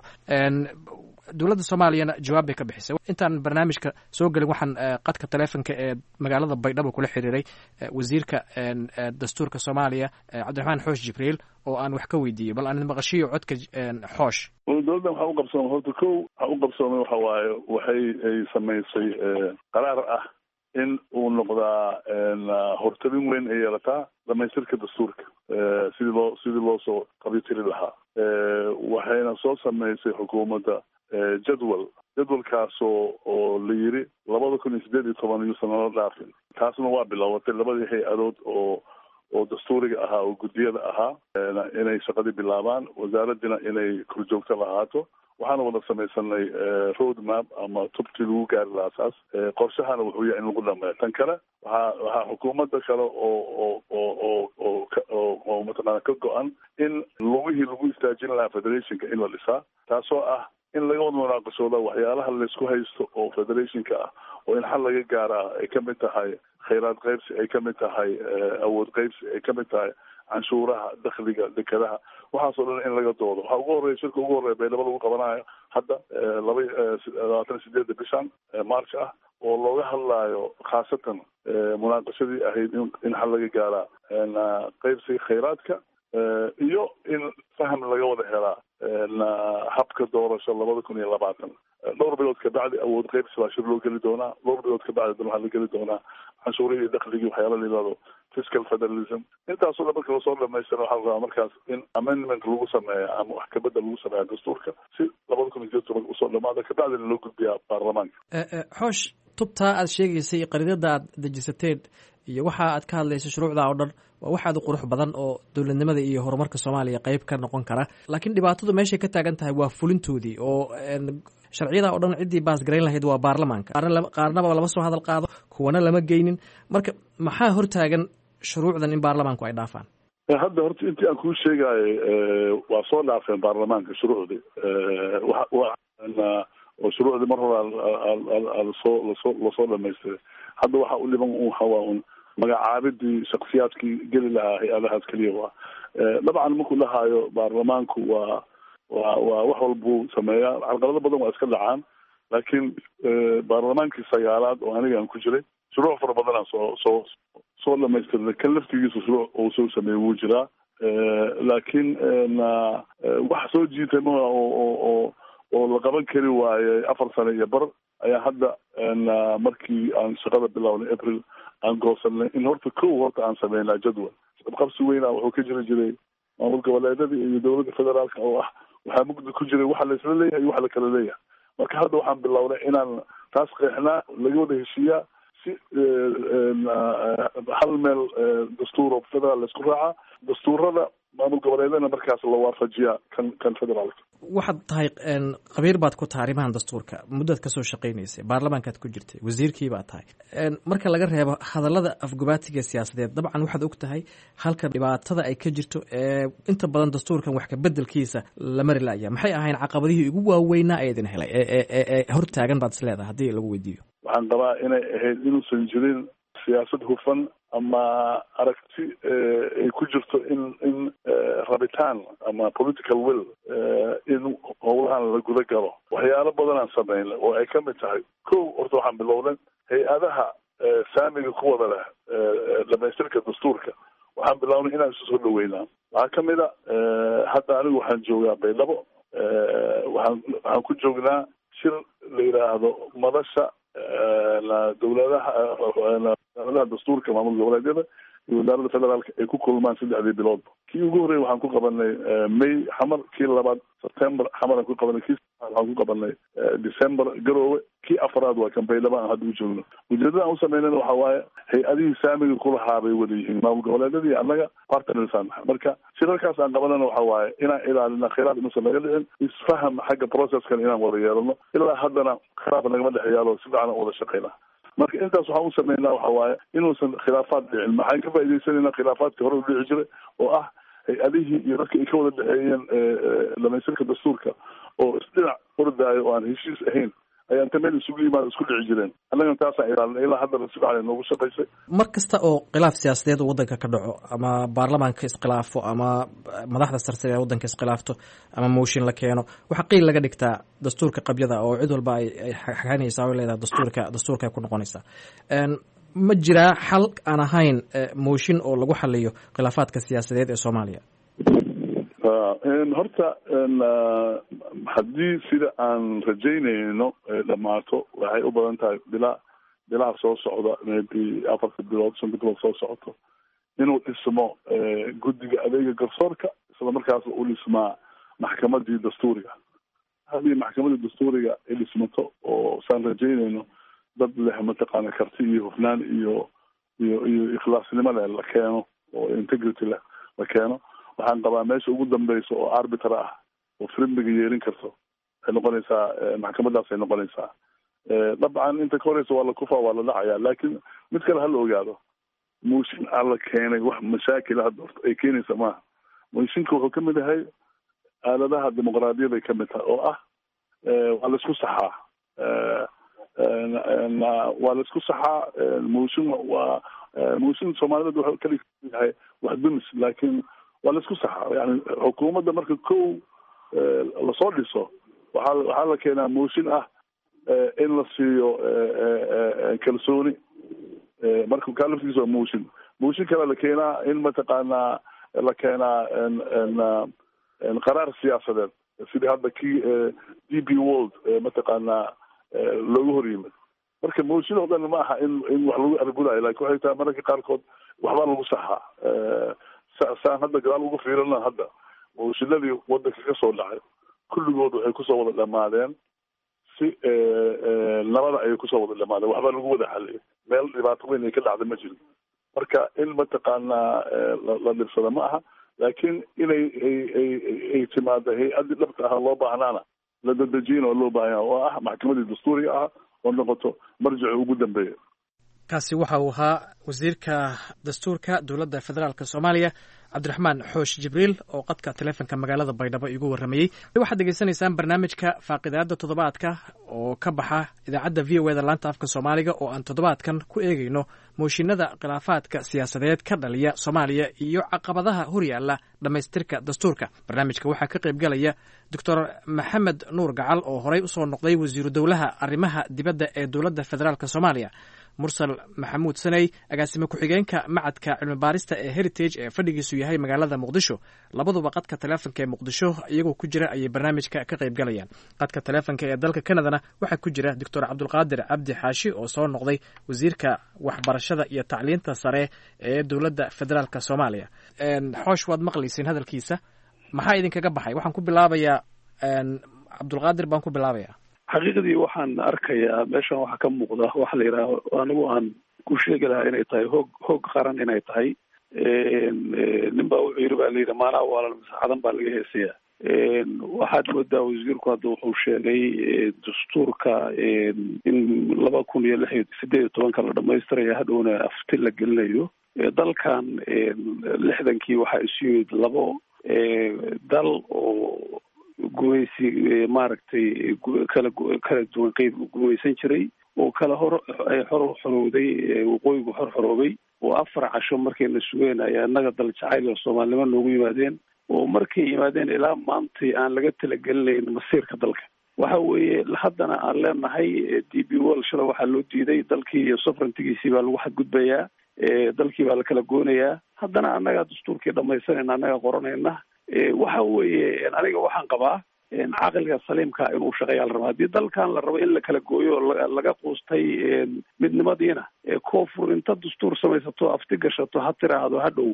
G: dowladda soomaaliyana jawaab bay ka bixisay intaan barnaamijka soo gelin waxaan qadka taleefonka ee magaalada baydhabo kula xiriiray wasiirka dastuurka soomaaliya cabdiraxmaan xoosh jibriil oo aan wax ka weydiiyey bal aan maqashiyo codka xoosh
I: dowladdan waxaa u qabsoomay horta kow waxaa u qabsoomay waxa waaye waxay ay samaysay qaraar ah in uu noqdaa hortabin weyn ay yeelataa dhamaystirka dastuurka sidii loo sidii loo soo qabyotiri lahaa waxayna soo samaysay xukuumadda jadwal jadwalkaasoo oo la yiri labada kun iyo siddeed iyo toban iyuusan nala dhaafin taasna waa bilowatay labadii hay-adood oo oo dastuuriga ahaa oo guddiyada ahaa inay shaqadii bilaabaan wasaaraddina inay korjoogto lahaato waxaana wada samaysanay road map ama tubtii lagu gaari lahaa saas qorshahana wuxuu yahay in lagu dhameeyo tan kale waxaa waxaa xukuumadda kale oo oo oo oo oo oo mataqaana ka go-an in lugihii lagu istaajin lahaa federationka in la dhisaa taasoo ah in laga wada munaaqashooda waxyaalaha laysku haysto oo federationka ah oo in xal laga gaaraa ay ka mid tahay khayraad qaybsi ay ka mid tahay awood qaybsi ay ka mid tahay canshuuraha dakhliga dekadaha waxaasoo dhan in laga doodo waxaa ugu horreya shirka ugu horreya baydhabo lagu qabanayo hadda laba labaatan sideedda bishan march ah oo looga hadlaayo khaasatan munaaqashadii ahayd in in xal laga gaaraa qaybsiga khayraadka iyo in faham laga wada helaa habka doorasho labada kun iyo labaatan dhowr bilood kabacdi awood qaybsi baa shir loo geli doonaa dhowr bilood kabacdi dan waxaa la geli doonaa canshuurihii iyo dakhligii waxyaala la yihahdo fiscal federalism intaasoo dhan marka lasoo dhamaystira waxaa la rabaa markaas in amendment lagu sameeya ama wax kabedel lagu sameeya dastuurka si labada kun iyo sideed tobanka usoo dhamaada kabacdina loo gudbiyaa baarlamaanka
G: xoosh tubtaa aad sheegaysay qariidada aad dejisateen iyo waxa aad ka hadlaysa shuruucda oo dhan waa wax aad u qurux badan oo dowladnimada iyo horumarka soomaaliya qayb ka noqon kara laakiin dhibaatadu meeshay ka taagan tahay waa fulintoodii oo sharciyada oo dhan ciddii baasgarayn lahayd waa baarlamaanka qaarnaba lama soo hadal qaado kuwana lama geynin marka maxaa hortaagan shuruucdan in baarlamaanku ay dhaafaan
I: hadda horta intii aan kuu sheegaayo waa soo dhaafeen baarlamaanka shuruucdii oo shuruucdii mar hore lasoo lasoo lasoo dhamaystiray hadda waxaa u dhiban waxawaa un magacaabidii shaksiyaadkii geli lahaa hay-adahaas keliya waa dabcan markuu dhahaayo baarlamaanku waa waa waa wax walbuu sameeyaa carqalado badan waa iska dhacaan laakiin baarlamaankii sagaalaad oo aniga aan ku jiray shuruuc fara badan aan soo soo soo dhamaystirnay kan laftigiisa shuruuc uu soo sameeyey wuu jiraa laakiin wax soo jiitay ma oo oo oo la qaban kari waaye afar sano iyo bar ayaa hadda markii aan shaqada bilownay april aan goosanay in horta kow horta aan sameynaa jadwal qabsi weyna wuxuu ka jiri jiray maamul goboleedadii iyo dowladda federaalka oo ah waxaa mugdi ku jiray waxa la isla leeyahay iyo waxa la kala leeyahay marka hadda waxaan bilownay inaan taas qeexnaa laga wada heshiiyaa si hal meel dastuur oo federaal laisku raacaa dastuurada maamul goboleedana markaas la waafajiyaa kan kan federaalka
G: waxaad tahay qabiir baad ku tahay arrimahan dastuurka muddaad kasoo shaqaynaysay baarlamaankaad ku jirtay wasiirkii baad tahay marka laga reebo hadallada afgobaatiga siyaasadeed dabcan waxaad og tahay halka dhibaatada ay ka jirto ee inta badan dastuurkan wax ka bedelkiisa la mari laaya maxay ahayn caqabadihii ugu waaweynaa ee idin helay ee hortaagan baad is leedahay haddii lagu weydiiyo
K: waxaan qabaa inay ahayd inuusan jirin siyaasad hufan ama aragti ay ku jirto in in rabitaan ama political will in howlahan la guda galo waxyaalo badan aan sameyn oo ay ka mid tahay kow horta waxaan bilownan hay-adaha saamiga ku wada leh dhamaystirka dastuurka waxaan bilownay inaan isu soo dhaweynaa waxaa ka mid a hadda anigu waxaan joogaa baydhabo waxaan waxaan ku joognaa shir la yidhaahdo madasha dowladaha wasaaradaha dastuurka maamul goboleedyada iyo wasaaradda federaalka ay ku kulmaan saddexdii biloodba kii ugu horreeyay waxaan ku qabanay may xamar kii labaad september xamar aan ku qabanay kii waxaan ku qabanay december garoowe kii afraad waa kan baydhabo aan hadda u joogno ujeedada aan u sameynayna waxa waaye hay-adihii saamiga kulahaa bay wada yihiin maamul goboleedyada iyo annaga partnersaan marka shirarkaas aan qabanana waxa waaye inaan ilaalina khilaaf inuusan naga dhicin isfaham xagga processkan inaan wada yeelano ilaa haddana khilaaf nagama dhex yaalo si fiican aan wada shaqeyna marka intaas waxaan u sameynaa waxa waaye inuusan khilaafaad dhicin maxaan ka faa'iidaysanayna khilaafaadkii hore u dhici jiray oo ah hay-adihii iyo dadka ay ka wada dhexeeyeen dhamaystirka dastuurka oo isdhinac ordaayo oo aan heshiis ahayn ayaan ta meel isugu yimaado isku dhici jireen annagana taasaan ilaalina ilaa haddana si fiican noogu shaqaysay
G: mar kasta oo khilaaf siyaasadeed uu waddanka ka dhaco ama baarlamaanka iskhilaafo ama madaxda sarsare ee waddanka iskhilaafto ama mooshin la keeno waxaa qiil laga dhigtaa dastuurka qabyada oo cid walba ay xaganaysaa oo leedahay dastuurka dastuurka ku noqonaysaa ma jiraa xal aan ahayn mooshin oo lagu xaliyo khilaafaadka siyaasadeed ee Soomaaliya
K: horta haddii sida aan rajaynayno dhamaato waxay u badan tahay bilaa bilaha soo socda maybe afarta bilood shanta bilood soo socoto inuu dhismo guddiga adeega garsoorka isla markaas uu dhismaa maxkamadii dastuuriga haddii maxkamadii dastuuriga ay dhismato oo saan rajaynayno dad leh mataqaana karti iyo hufnaan iyo iyo iyo ikhlaasnimo leh la keeno oo integrity leh la keeno waxaan qabaa meesha ugu dambeysa oo arbiter ah oo frimbiga yeelin karto ay noqonaysaa maxkamadaas ay noqonaysaa dabcan inta ka horeysa waa la kufaa waa la dhacaya laakiin mid kale hala ogaado mooshin aan la keenay wax mashaakil hadda horta ay keenaysa maaha mooshinka wuxuu ka mid yahay aaladaha dimuqraadiyada ay ka mid tahay oo ah waa la isku saxaa waa la isku saxaa mooshin waa mooshin soomaalida wuxuu kali yahay wax dumis laakiin waa la isku saxaa yani xukuumadda marka kow lasoo dhiso waxaa waxaa la keenaa mooshin ah in la siiyo kalsooni marka kaaliftiisa waa mooshin mooshin kale la keenaa in mataqaanaa la keenaa qaraar siyaasadeed sidii hadda kii d b world mataqaanaa loogu hor yimid marka mooshin oo dhan ma aha in in wax lagu argudayo lakin waxay tahay mararka qaarkood waxbaa lagu saxaa saan hadda gadaal ugu fiirana hadda mooshinadii wadanka ka soo dhacay kulligood waxay kusoo wada dhamaadeen si nabada ayay kusoo wada dhamaadeen waxbaa lagu wada xaliyay meel dhibaato weyn ay ka dhacda ma jirin marka in mataqaanaa la dhibsada ma aha laakiin inay ay ay ay timaado hay-adii dhabta ah loo baahnaana la dadejiyana oo loo baahanya oo ah maxkamadii dastuuriga ah oo noqoto marjici ugu dambeeya
G: kaasi waxa uu ahaa wasiirka dastuurka dowladda federaalk soomaaliya cabdiraxmaan xoosh jibriil oo qadka taleefonka magaalada baydhabo igu warramayey waxaad degeysanaysaan barnaamijka faaqidaada toddobaadka oo ka baxa idaacadda v o e da laanta afka soomaaliga oo aan toddobaadkan ku eegayno mooshinada khilaafaadka siyaasadeed ka dhaliya soomaaliya iyo caqabadaha horyaala dhammaystirka dastuurka barnaamijka waxaa ka qayb galaya doctor maxamed nuur gacal oo horey usoo noqday wasiiru dowlaha arrimaha dibadda ee dowladda federaalk soomaaliya mursal maxamuud saney agaasime ku-xigeenka macadka cilmi baarista ee heritage ee fadhigiisu yahay magaalada muqdisho labaduba qadka taleefonka ee muqdisho iyagoo ku jira ayay barnaamijka ka qayb galayaan qadka taleefonka ee dalka canadana waxaa ku jira doctor cabdulqaadir cabdi xaashi oo soo noqday wasiirka waxbarashada iyo tacliinta sare ee dowladda federaalk soomaaliya xoosh waad maqlaysiin hadalkiisa maxaa idinkaga baxay waxaan ku bilaabayaa cabdulqaadir baan ku bilaabaya
I: xaqiiqdii waxaan arkayaa meeshan waxaa ka muuqda waxa la yidhaaho anigu aan ku sheegi lahaa inay tahay hoog hoog qaran inay tahay nin baa wuxuu yidhi baa layidhi maanaa waalan masaxadan baa laga heesayaa waxaad moodaa wasiirku hadda wuxuu sheegay dastuurka in laba kun iyo lix iyo sideed iyo tobanka la dhamaystiraya hadhowna afti la gelinayo dalkan lixdankii waxaa isu yimid labo dal oo gumaysi maaragtay kala kala duwan qeyb gumaysan jiray oo kala hor xor xorowday waqooyigu xor xoroobay oo afar casho markayna sugeen ayaa innaga dal jacayl oo soomaalnimo noogu yimaadeen oo markay yimaadeen ilaa maantay aan laga talagelinayn masiirka dalka waxa weeye haddana aan leenahay d b wall shala waxaa loo diiday dalkii iyo sovereigntigiisii baa lagu xadgudbayaa dalkii baa la kala goonayaa haddana annagaa dastuurkii dhamaysanayna annaga qoranayna waxa weeye aniga waxaan qabaa caqliga saliimka inuu shaqeeyaa la rabo haddii dalkan la rabo in la kala gooyo laga quustay midnimadiina koonfur inta dastuur samaysato afti gashato ha tiraahdo hadhow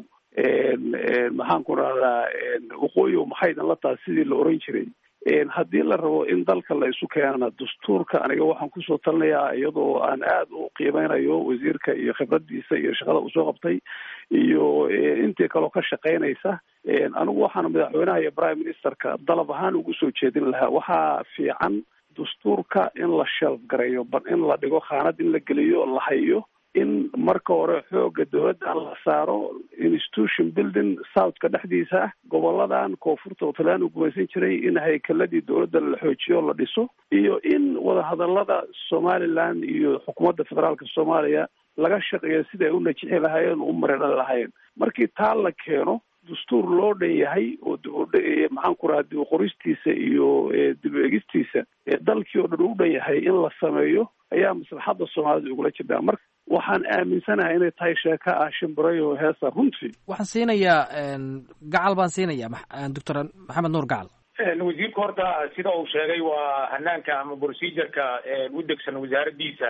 I: maxaan ku rahdaa waqooyi maxay idin la taha sidii la oran jiray haddii la rabo in dalka la isu keenana dastuurka aniga waxaan kusoo talinayaa iyadoo aan aada u qiimeynayo wasiirka iyo khibradiisa iyo shaqada uu soo qabtay iyo intii kaloo ka shaqeynaysa anigu waxaan madaxweynaha iyo prime ministerka dalab ahaan ugu soo jeedin lahaa waxaa fiican dastuurka in la shelf gareeyo in la dhigo khaanad in la geliyo la hayo in marka hore xooga dawladda la saaro institution building southka dhexdiisa ah goboladan koonfurta oo talaan u gumaysan jiray in haykaladii dawladda la xoojiyo la dhiso iyo in wadahadalada somaliland iyo xukuumadda federaalka soomaaliya laga shaqeeyo sida ay u najixi lahaayeen u mareedhali lahaayeen markii taa la keeno dastuur loo dhan yahay oo maxaan ku raha dib u qoristiisa iyo dib u egistiisa dalkii oo dhan u dhan yahay in la sameeyo ayaa maslaxadda soomaalida ugula jirtaa marka waxaan aaminsanahay inay tahay sheeko ah shimbirayo heesa runtii
G: waxaan siinayaa gacal baan siinayaa doctor maxamed nuur gacal
E: wasiirka horta sida uu sheegay waa hanaanka ama procedureka u degsan wasaaraddiisa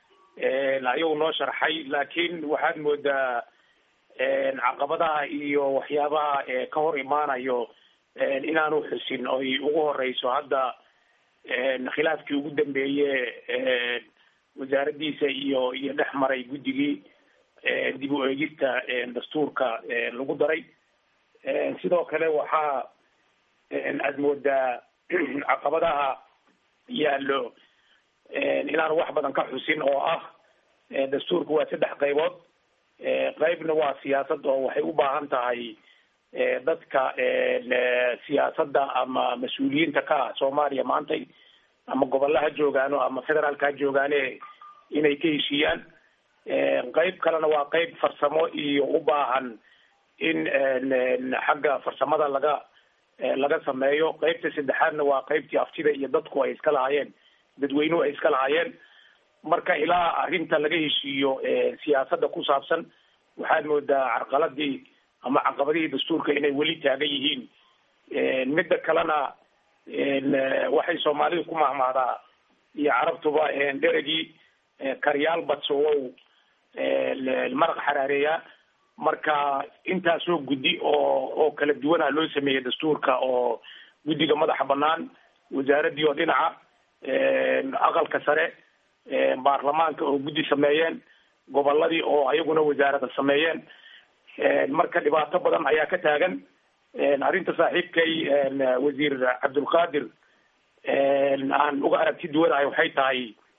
E: ayuu noo sharxay laakiin waxaad moodaa caqabadaha iyo waxyaabaha ka hor imaanayo inaanu xusin oy ugu horeyso hadda khilaafkii ugu dambeeye wasaaraddiisa iyo iyo dhex maray guddigii dib u eegista dastuurka lagu daray sidoo kale waxaa aad moodaa caqabadaha yaallo inaanu wax badan ka xusin oo ah dastuurka waa saddex qaybood qaybna waa siyaasad oo waxay u baahan tahay dadka siyaasadda ama mas-uuliyiinta ka ah soomaaliya maantay ama gobolaha joogaano ama federaalka ha joogaane inay ka heshiiyaan qayb kalena waa qayb farsamo iyo u baahan in xagga farsamada laga laga sameeyo qaybta saddexaadna waa qaybtii aftida iyo dadku ay iska lahaayeen dadweynuhu ay iska lahaayeen marka ilaa arrinta laga heshiiyo siyaasadda ku saabsan waxaad moodaa carqaladii ama caqabadihii dastuurka inay weli taagan yihiin midda kalena waxay soomaalidu ku mahmahdaa iyo carabtuba dheregii karyaal badsowow maraq xaraareeya marka intaasoo guddi oo oo kala duwana loo sameeyey dastuurka oo guddiga madaxa banaan wasaaraddii oo dhinaca aqalka sare baarlamaanka oo guddi sameeyeen goboladii oo ayaguna wasaarada sameeyeen marka dhibaato badan ayaa ka taagan arrinta saaxiibkay wasiir cabdulqaadir aan uga aragti duwanahay waxay tahay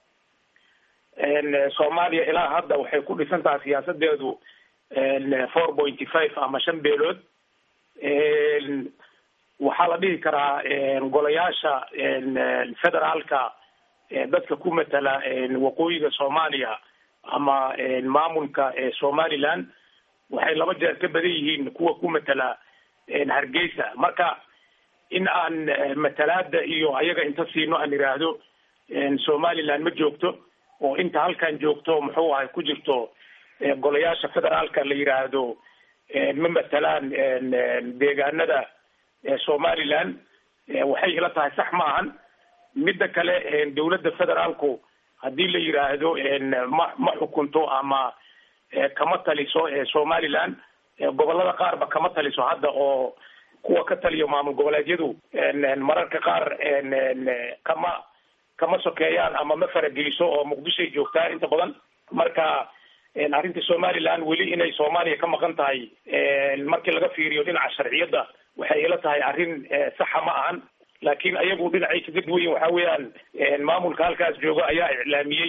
E: soomaaliya ilaa hadda waxay ku dhisan tahay siyaasadeedu four pointy five ama shan beelood waxaa la dhihi karaa golayaasha federaalka dadka ku matala waqooyiga soomaaliya ama maamulka somaliland waxay laba jeer ka badan yihiin kuwa ku matala hargeysa marka in aan matalaada iyo ayaga inta siino aan idhaahdo somaliland ma joogto oo inta halkan joogto muxuu ahay ku jirto golayaasha federaalka la yidhaahdo ma matalaan deegaanada somaliland waxay ila tahay sax maahan midda kale dawladda federaalku haddii la yidhaahdo ma ma xukunto ama kama taliso somaliland gobolada qaarba kama taliso hadda oo kuwa ka taliyo maamul goboleedyadu mararka qaar kama kama sokeeyaan ama ma farageliso oo muqdishoay joogtaa inta badan marka arrinta somaliland weli inay soomaaliya ka maqan tahay markii laga fiiriyo dhinaca sharciyadda waxay ila tahay arrin saxa ma ahan laakiin ayagu dhinacay kaga duwayin waxa weeyaan maamulka halkaas jooga ayaa iclaamiyey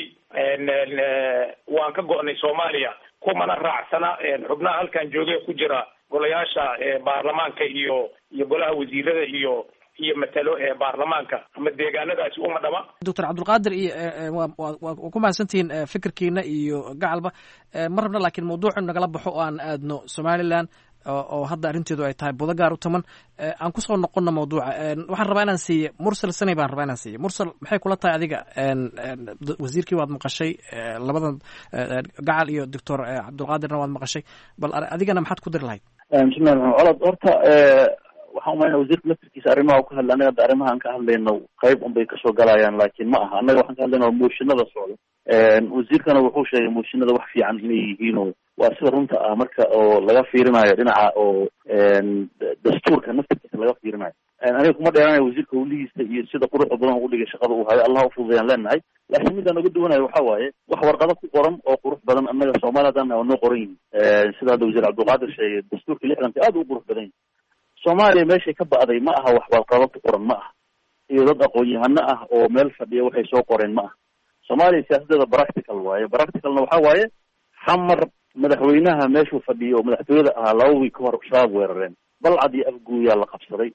E: waan ka go'nay soomaaliya kumana raacsana xubnaha halkan jooga ku jira golayaasha baarlamaanka iyo iyo golaha wasiirada iyo iyo matalo ee baarlamaanka ama deegaanadaasi uma dhama.
G: doctor cabdulqaadir iyo waa ku mahadsantihiin fikirkiina iyo gacalba ma rabna laakiin mawduucu nagala baxo oo aan aadno somaliland oo hadda arrinteedu ay tahay budo gaar u taman aan kusoo noqono mawduuca waxaan rabaa inaan siiye mursal sanay baan rabaa inaan siiye mursal maxay kula tahay adiga wasiirkii waad maqashay labadan gacal iyo doctor cabdulqaadirna waad maqashay bal adigana maxaad ku diri lahayd
J: bismillahi raxmaan colod horta waxaan umaynaa wasiirka laftirkiisa arrimaha ku hadla anaga arrimaha aan ka hadlayno qayb unbay kasoo galayaan laakiin ma aha annaga waxaan ka hadlayna waa mooshinada socda wasiirkana wuxuu sheegay mooshinada wax fiican inay yihiin oo waa sida runta ah marka oo laga fiirinayo dhinaca oo dastuurka naftirkiisa laga fiirinayo aniga kuma dheeranayo wasiirka howlihiisa iyo sida quruxda badan ugu dhigay shaqada uu hayo allah ufududayaan leenahay laakiin midaan uga duwanayo waxa waaye wax warqado ku qoran oo qurux badan annaga soomaaliya haddaan waa noo qoran yihin sida hadda wasiir cabdulqaadir sheegay dastuurka lixdanka aad u qurux badan yihin soomaaliya meeshay ka ba'day ma aha wax warqado ku qoran ma aha iyo dad aqoon-yahano ah oo meel fadhiya waxay soo qoreen ma aha soomaaliya siyaasadeeda practical waaye practicalna waxa waaye xamar madaxweynaha meeshuu fadhiyo oo madaxtooyada ahaa laba wiig ka hor shabaab weerareen balcad iyo afguuyaa la qabsaday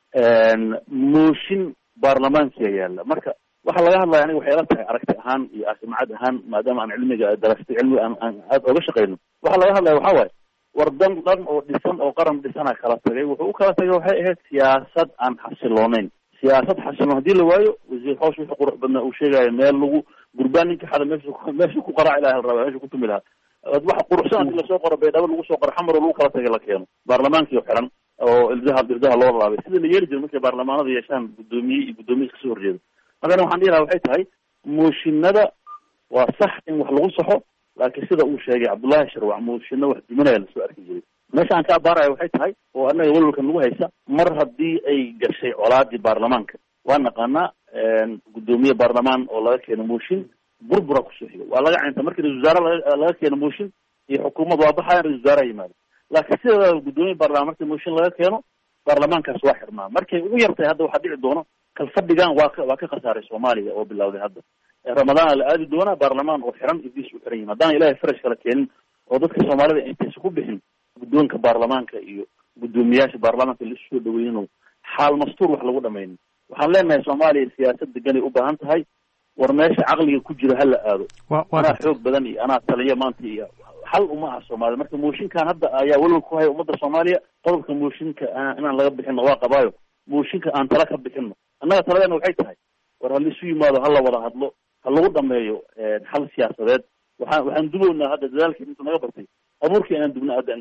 J: mooshin baarlamaankiya yaalla marka waxaa laga hadlaya aniga waxay ila tahay aragti ahaan iyo asimcad ahaan maadaama aan cilmiga darastay cilmiga aan aan aada oga shaqeyno waxaa laga hadlaya waxa waaye war dan dhan oo dhisan oo qaran dhisana kala tagay wuxuu u kala tagay waxay ahayd siyaasad aan xasilooneyn siyaasad xasiloon haddii la waayo wasiir xoosh wixii qurux badnaa uu sheegayo meel lagu gurbaan ninka xada meesha meesha ku qaraaci laha la rabaa meesha ku tumi lahaa waxa quruxsan hadii lasoo qoro baydhabo lagu soo qoro xamar oo lagu kala tagay la keeno baarlamaankii oo xiran oo ildaha ildaha loo laabay sida la yeeli jiray markay baarlamaanada yeeshaan guddoomiye iyo guddoomiye kasoo horjeeda markana waxaan dhihi lahaa waxay tahay mooshinada waa sax in wax lagu saxo laakiin sida uu sheegay cabdullaahi sharwac mooshinna wax duminaya lasoo arki jiray meesha aan ka abaaraya waxay tahay oo annaga walwalka nagu haysa mar haddii ay gashay colaadii baarlamaanka waa naqaanaa guddoomiye baarlamaan oo laga keeno mooshin burbura kusoo xigo waa laga cinta markii ra-isul wasaare laga laga keeno mooshin iyo xukuumad waa baxayan ra-isul wasaaraha yimaado laakiin sida guddoomiye baarlamaan markii mooshin laga keeno baarlamaankaas waa xirmaa markay ugu yartahay hadda waxaa dhici doono kalfadhigan waa ka waa ka khasaaray soomaaliya oo bilowday hadda ramadaana la aadi doonaa baarlamaan oo xiran iblis u xiran yihin haddaan ilahay farash kala keenin oo dadka soomaalida intaysa ku bixin guddoonka baarlamaanka iyo guddoomiyaasha baarlamaanka laisu soo dhaweynin oo xaal mastuur wax lagu dhamaynin waxaan leenahay soomaaliya siyaasad deganay u baahan tahay war meesha caqliga ku jira hala aado anaa xoog badan iyo anaa taliya maanta iyo xal uma aha soomaliya marka mooshinkan hadda ayaa walwal ku haya ummadda soomaaliya qodobka mooshinka inaan laga bixino waa qabaayo mooshinka aan tala ka bixino annaga taladeena waxay tahay war ha laisu yimaado hala wada hadlo ha lagu dhameeyo xal siyaasadeed waxaan waxaan dubownaa hadda dadaalkii inta naga bartay abuurkii inaan dubna hadda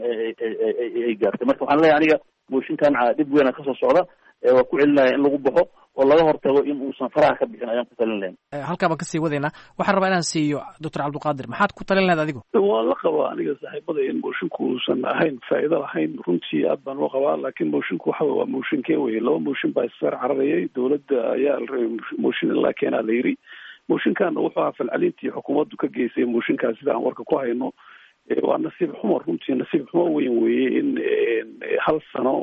J: ay gaartay marka waxaan leeyahay aniga mooshinkan dhib weyna kasoo socda waa ku celinaya in lagu baxo oo laga hortago in uusan faraha ka bixin ayaan ku talin lahayn
G: halkaa baan kasii wadaynaa waxaan rabaa inaan siiyo doctor cabdulqaadir maxaad ku talin lahayd adigu
I: waa la qabaa aniga saaxiibada in moshinku uusan ahayn faa'iido lahayn runtii aad baan loo qabaa laakiin moshinku waxa waa mooshinkee weye laba mooshin baa issaar cararayay dowladda ayaa la rabay mooshin in la keenaa la yiri mooshinkan wuxuu ahaa falcelintii xukuumaddu ka geysay mooshinkaas sida aan warka ku hayno waa nasiib xumo runtii nasiib xumo weyn weeye in hal sano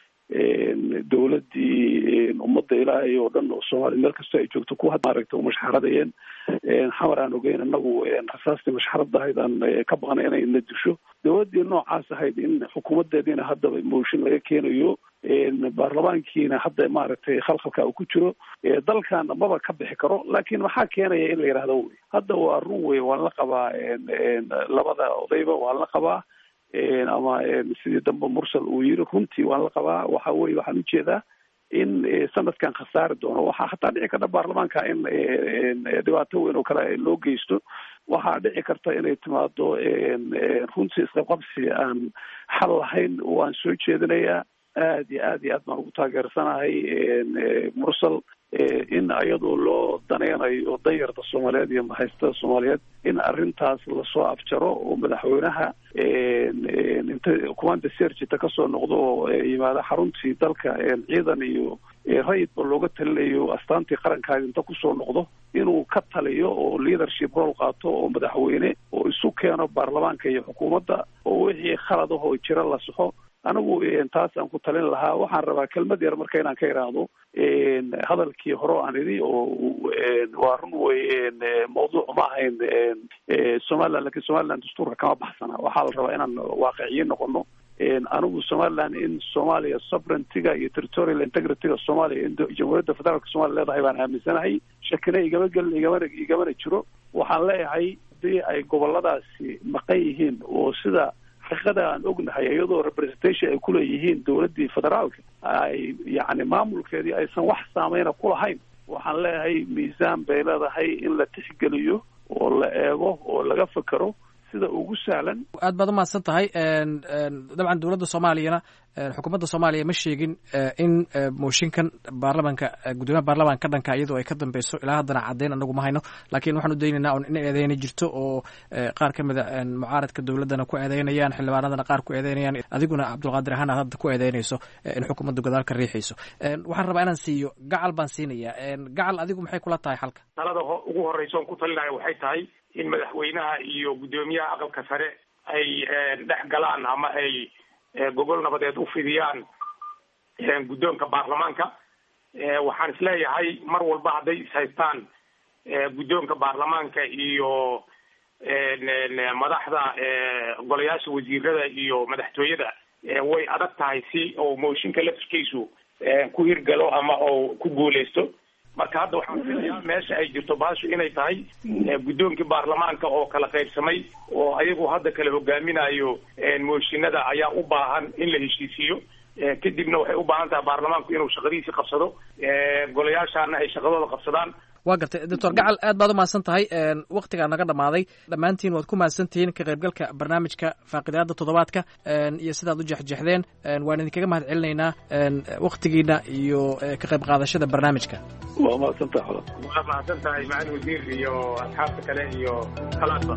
I: dowladdii ummadda ilaahay oo dhan oo soomaaliya meel kastoo ay joogto ku maaragta u mashxaradayeen xamar aan ogeyn inagu rasaastii mashxaradda ahayd aan ka baqnay inay na disho dowladdii noocaas ahayd in xukuumaddeediina haddaba mooshin laga keenayo baarlamaankiina hadda maaragtay khalkhalka uu ku jiro dalkaana maba ka bixi karo laakiin maxaa keenaya in la yidhaahdo wey hadda waa run wey waan la qabaa labada odayba waan la qabaa ama sidii dambe mursal uu yiri runtii waan la qabaa waxa weye waxaan ujeedaa in sanadkan khasaari doono waxaa hataa dhici karta baarlamaanka in dhibaato weyn oo kale loo geysto waxaa dhici karta inay timaado runtii isqabqabsi aan xal lahayn waan soo jeedinayaa aad iyo aad iyo aad baan ugu taageersanahay mursal in iyadoo loo daneynayo danyarta soomaaliyeed iyo mahaysatada soomaaliyeed in arrintaas lasoo afjaro oo madaxweynaha inta commanda sergita kasoo noqdo oo yimaada xaruntii dalka ciidan iyo rayidba looga talinayo astaantii qarankaadi inta kusoo noqdo inuu ka taliyo oo leadership role qaato oo madaxweyne oo isu keeno baarlamaanka iyo xukuumadda oo wixii khalad ahoo jira la saxo anigu taas aan ku talin lahaa. waxaan rabaa kelmad yar marka inaan ka iraahdo hadalkii hore aan idhi oo waa run wey mawduuc ma ahayn somaliland, lakin somaliland dastuurka kama baxsana. waxaa la rabaa inaan waaqiciyin noqono. anigu somaliland in soomaaliya sovereigntyga iyo territorial integrityga soomaaliya in jamhuuriyadda federaalka somalia leedahay baan aaminsanahay. shakina igama gelin igamana igamana jiro. waxaan leeyahay hadii ay goboladaasi maqan yihiin oo sida xaqiiqada aan ognahay iyadoo representation ay kuleeyihiin dowladdii federaalka ay yani maamulkeedii aysan wax saameyna ku lahayn, waxaan leeyahay miisaan bay leedahay in la tixgeliyo oo la eego oo laga fekero sida ugu sahlan.
G: aad baad umahadsan tahay. dabcan dowladda soomaaliyana xukuumadda soomaaliya ma sheegin in mooshinkan baarlamanka guddoomiyaha baarlamanka ka dhanka iyadoo ay ka dambeyso ilaa haddana caddeyn anagu ma hayno, laakiin waxaan u daynaynaa un in eedeyna jirto oo qaar ka mida mucaaradka dowladdana ku eedeynayaan, xildhibaanadana qaar ku eedeynayaan, adiguna cabdulqaadir ahaan aad hadda ku eedeynayso in xukuumadda godaal ka riixayso. waxaan rabaa inaan siiyo gacal baan siinayaa. gacal adigu maxay kula tahay xalka?
E: talada ugu horreysa oon ku talinayo waxay tahay in madaxweynaha iyo guddoomiyaha aqalka sare ay dhex galaan ama ay gogol nabadeed u fidiyaan guddoonka baarlamaanka. waxaan isleeyahay mar walba hadday ishaystaan guddoonka baarlamaanka iyo madaxda golayaasha wasiirada iyo madaxtooyada way adag tahay si oo mooshinka laftirkiisu ku hirgalo ama oo ku guuleysto. marka hadda waxaan filayaa meesha ay jirto baashu inay tahay guddoonkii baarlamaanka oo kala qaybsamay oo ayagu hadda kala hogaaminayo mooshinada ayaa u baahan in la heshiisiiyo. kadibna waxay u baahan tahay baarlamaanku inuu shaqadiisii qabsado, golayaashaana ay shaqadooda qabsadaan.
G: waa gartay doctor gacal, aad baad umahadsan tahay. waktigaa naga dhamaaday. dhammaantiin waad ku mahadsantihiin ka qaybgalka barnaamijka faaqidaada toddobaadka iyo sidaad u jexjexdeen. waan idinkaga mahad celinaynaa waktigiina iyo ka qayb qaadashada barnaamijka.
I: waa mahadsan tahay
E: waa mahadsan tahay macalin wasiir iyo asxaabta kale iyo kalaasba.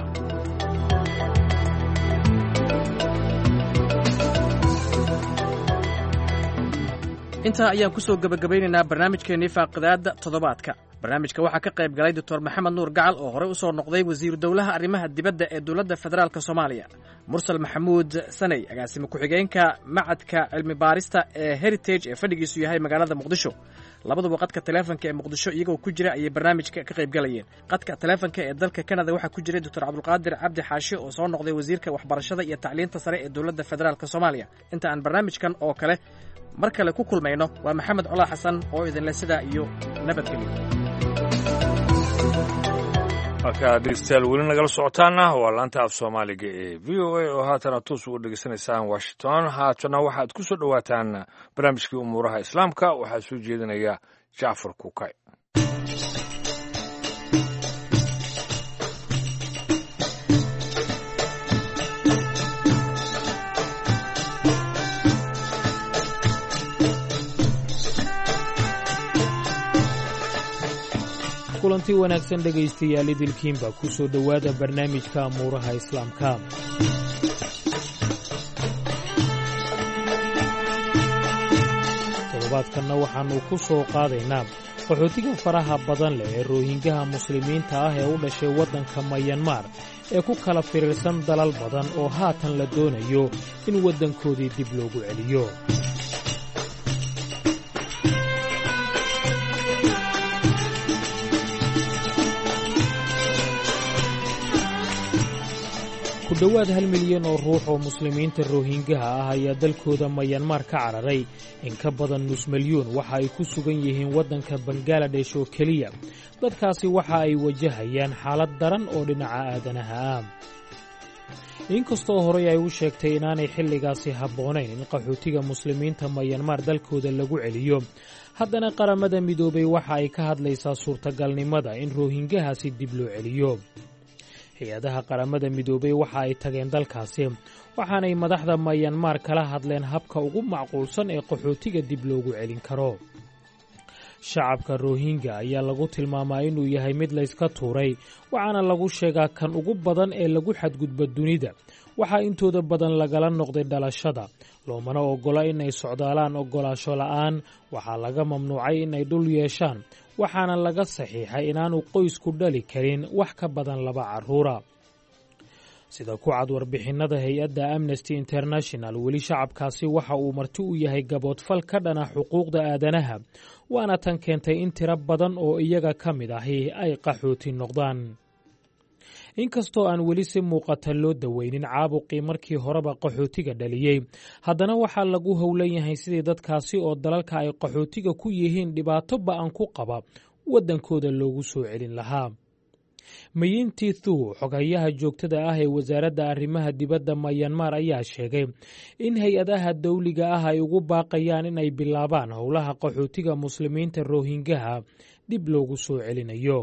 G: intaa ayaan kusoo gebagabaynaynaa barnaamijkeennii faaqidaadda toddobaadka. barnaamijka waxaa ka qayb galay doctor maxamed nuur gacal oo horey usoo noqday wasiiru dowlaha arrimaha dibadda ee dowladda federaalk soomaaliya, mursal maxamuud saney agaasime ku-xigeenka macadka cilmi baarista ee heritage ee fadhigiisu yahay magaalada muqdisho. labaduba qadka taleefonka ee muqdisho iyagoo ku jira ayay barnaamijka ka qayb galayeen. qadka taleefonka ee dalka kanada waxaa ku jiray doctor cabdulqaadir cabdi xaashi oo soo noqday wasiirka waxbarashada iyo tacliinta sare ee dowladda federaalk soomaaliya. inta aan barnaamijkan oo kale mar kale ku kulmayno, waa maxamed colaa xasan oo idinle sidaa iyo nabadgelyo.
B: markaa dhegeystayaal weli nagala socotaana waa laanta af soomaaliga ee v o a oo haatana toos uga dhegeysanaysaan washington. haatana waxaad ku soo dhowaataan barnaamijkii umuuraha islaamka. waxaa soo jeedinaya jacfar kukay.
L: kulanti wanaagsan dhegaystayaal idilkiinba ku soo dhowaada barnaamijka amuuraha islaamka. toddobaadkanna waxaannu ku soo qaadaynaa qaxootiga faraha badan leh ee roohingaha muslimiinta ah ee u dhashay waddanka mayanmar ee ku kala firiirsan dalal badan oo haatan la doonayo in waddankoodii dib loogu celiyo. ku dhowaad hal milyan oo ruux oo muslimiinta roohingaha ah ayaa dalkooda mayanmar ka cararay. in ka badan nus milyuun waxa ay ku sugan yihiin waddanka bangaladesh oo keliya. dadkaasi waxa ay wajahayaan xaalad daran oo dhinaca aadanaha ah. inkastoo horey ay u sheegtay inaanay xilligaasi habboonayn in qaxootiga muslimiinta mayanmar dalkooda lagu celiyo, haddana qaramada midoobay waxa ay ka hadlaysaa suurtagalnimada in roohingahaasi dib loo celiyo. hay-adaha qaramada midoobay waxa ay tageen dalkaasi, waxaanay madaxda mayanmar kala hadleen habka ugu macquulsan ee qaxootiga dib loogu celin karo. shacabka rohingya ayaa lagu tilmaamaa inuu yahay mid layska tuuray, waxaana lagu sheegaa kan ugu badan ee lagu xadgudba dunida. waxaa intooda badan lagala noqday dhalashada, loomana oggola inay socdaalaan oggolaasho la'aan. waxaa laga mamnuucay inay dhul yeeshaan, waxaana laga saxiixay inaanu qoysku dhali karin wax ka badan laba carruura. sida ku cad warbixinnada hay-adda amnesty international weli shacabkaasi waxa uu marti u yahay gaboodfal ka dhana xuquuqda aadanaha waana tan keentay in tiro badan oo iyaga ka mid ahi ay qaxooti noqdaan inkastoo aan weli si muuqata loo daweynin caabuqii markii horeba qaxootiga dhaliyey haddana waxaa lagu howlan yahay sidii dadkaasi oo dalalka ay qaxootiga ku yihiin dhibaato ba'an ku qaba waddankooda loogu soo celin lahaa mayintii thu xogayaha joogtada ah ee wasaaradda arrimaha dibadda mayanmar ayaa sheegay in hay-adaha dawliga ah ay ugu baaqayaan in ay bilaabaan howlaha qaxootiga muslimiinta rohingaha dib loogu soo celinayo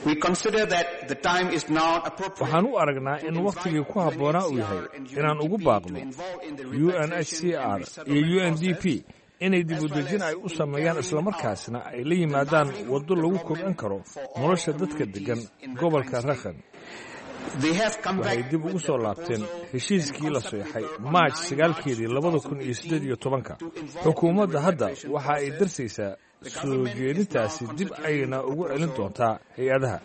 B: waxaan u aragnaa in wakhtigii ku habboonaa uu yahay inaan ugu baaqno u n h c r iyo u n d p inay dibudejin ay u sameeyaan islamarkaasna ay la yimaadaan waddo lagu kobcin karo nolosha dadka deggan gobolka rakhan waxay dib ugu soo laabteen heshiiskii la seexay maaj sagaalkeedii labada kun iyo siddeed iyo tobanka xukuumadda hadda waxa ay darsaysaa soo jeedintaasi dib ayna ugu celin doontaa hay-adaha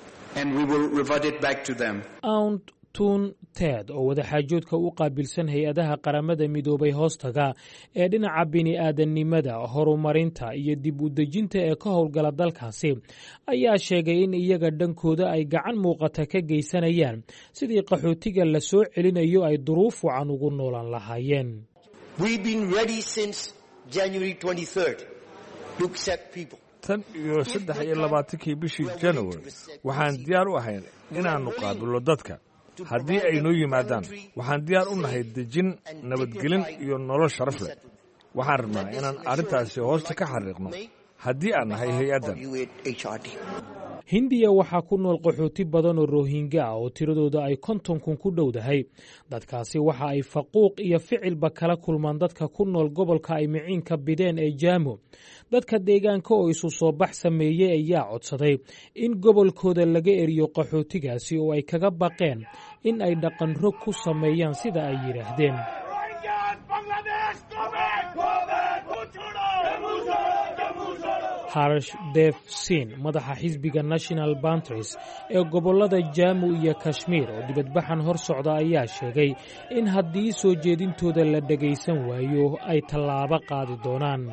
L: tun ted oo wadaxaajoodka u qaabilsan hay-adaha qaramada midoobay hoostaga ee dhinaca bini'aadannimada horumarinta iyo dib u dejinta ee ka howlgala dalkaasi ayaa sheegay in iyaga dhankooda ay gacan muuqata ka geysanayaan sidii qaxootiga la soo celinayo ay duruuf wacan ugu noolan lahaayeen
B: tan iyo saddex iyo labaatankii bishii january waxaan diyaar u ahayn inaannu qaabilno dadka haddii ay noo yimaadaan waxaan diyaar u nahay dejin nabadgelin iyo nolol sharaf leh waxaan rabnaa inaan arrintaasi hoosta ka xariiqno haddii aan nahay hay-addan
L: hindiya waxaa ku nool qaxooti badan oo rohingya ah oo tiradooda ay konton kun ku dhowdahay dadkaasi waxa ay faquuq iyo ficilba kala kulmaan dadka ku nool gobolka ay miciinka bideen ee jaamo dadka deegaanka oo isu soo bax sameeyey ayaa codsaday in gobolkooda laga eriyo qaxootigaasi oo ay kaga baqeen in ay dhaqan rog ku sameeyaan sida ay yidhaahdeen harsh dev sin madaxa xisbiga national bantries ee gobollada jaamu iyo kashmiir oo dibadbaxan hor socda ayaa sheegay in haddii soo jeedintooda la dhegaysan waayo ay tallaabo qaadi doonaan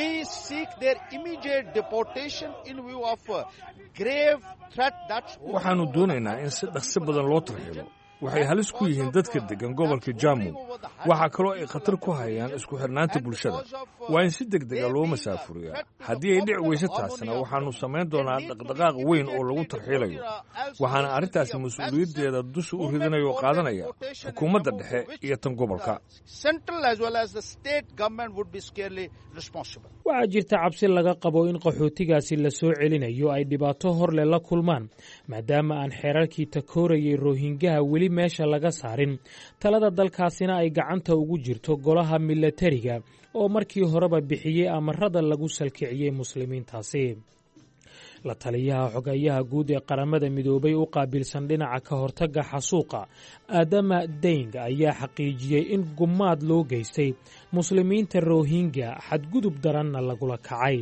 B: waxaannu doonaynaa in si dhaqsi badan loo tarxilo waxay halis ku yihiin dadka deggan gobolka jaamu waxaa kaloo ay khatar ku hayaan isku xidhnaanta bulshada waa in si deg dega loo masaafuriyaa haddii ay dhici weyse taasna waxaannu samayn doonaa dhaqdhaqaaq weyn oo lagu tarxiilayo waxaana arrintaasi mas-uuliyaddeeda dusha u ridinaya oo qaadanaya xukuumadda dhexe iyo tan gobolka
L: waxaa jirta cabsi laga qabo in qaxootigaasi la soo celinayo ay dhibaato horleh la kulmaan maadaama aan xeerarkii takoorayay rohingaha weli meesha laga saarin talada dalkaasina ay gacanta ugu jirto golaha milatariga oo markii horeba bixiyey amarada lagu salkiciyey muslimiintaasi la taliyaha xogayaha guud ee qaramada midoobay u qaabilsan dhinaca ka hortagga xasuuqa aadama deng ayaa xaqiijiyey in gumaad loo geystay muslimiinta rohingya xadgudub daranna lagula kacay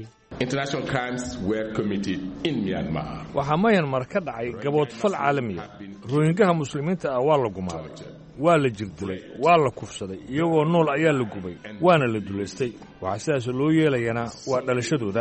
B: waxaa mayanmar ka dhacay gaboodfal caalamiya rohingaha muslimiinta ah waa la gumaaday waa la jirdilay waa la kufsaday iyagoo nool ayaa la gubay waana la dulaystay waxaa sidaas loo yeelayana waa dhalashadooda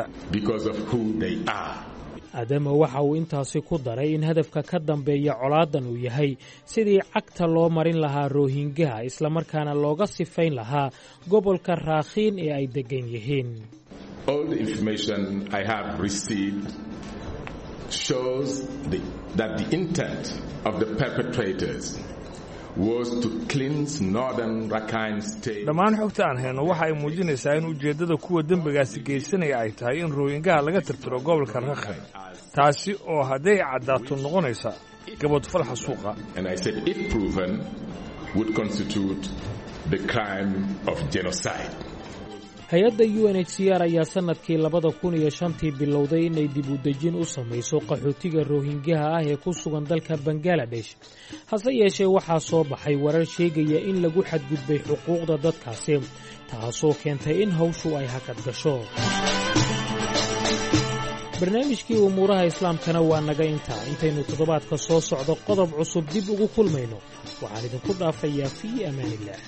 L: aadama waxa uu intaasi ku daray in hadafka ka dambeeya colaadan uu yahay sidii cagta loo marin lahaa rohingaha islamarkaana looga sifayn lahaa gobolka raakhiin ee ay deggan yihiin
M: All the information I have received shows the, that the intent of the perpetrators was to cleanse northern Rakhine state.
B: dhammaan xogta aan hayno waxa ay muujinaysaa in ujeeddada kuwa dembigaasi geysanaya ay tahay in rohingaha laga tirtiro gobolka Rakhine taasi oo hadday caddaato noqonaysa gaboodfal xasuuqa
M: and I said if proven would constitute the crime of genocide.
L: hay-adda u n h c r ayaa sanadkii labada kun iyo shantii bilowday inay dib u dejin u samayso qaxootiga rohingaha ah ee ku sugan dalka bangaladesh hase yeeshee waxaa soo baxay warar sheegaya in lagu xadgudbay xuquuqda dadkaasi taasoo keentay in hawshu ay hakad gasho barnaamijkii umuuraha islaamkana waa naga intaa. intaynu toddobaadka soo socdo qodob cusub dib ugu kulmayno waxaan idinku dhaafayaa fii amaanillaah.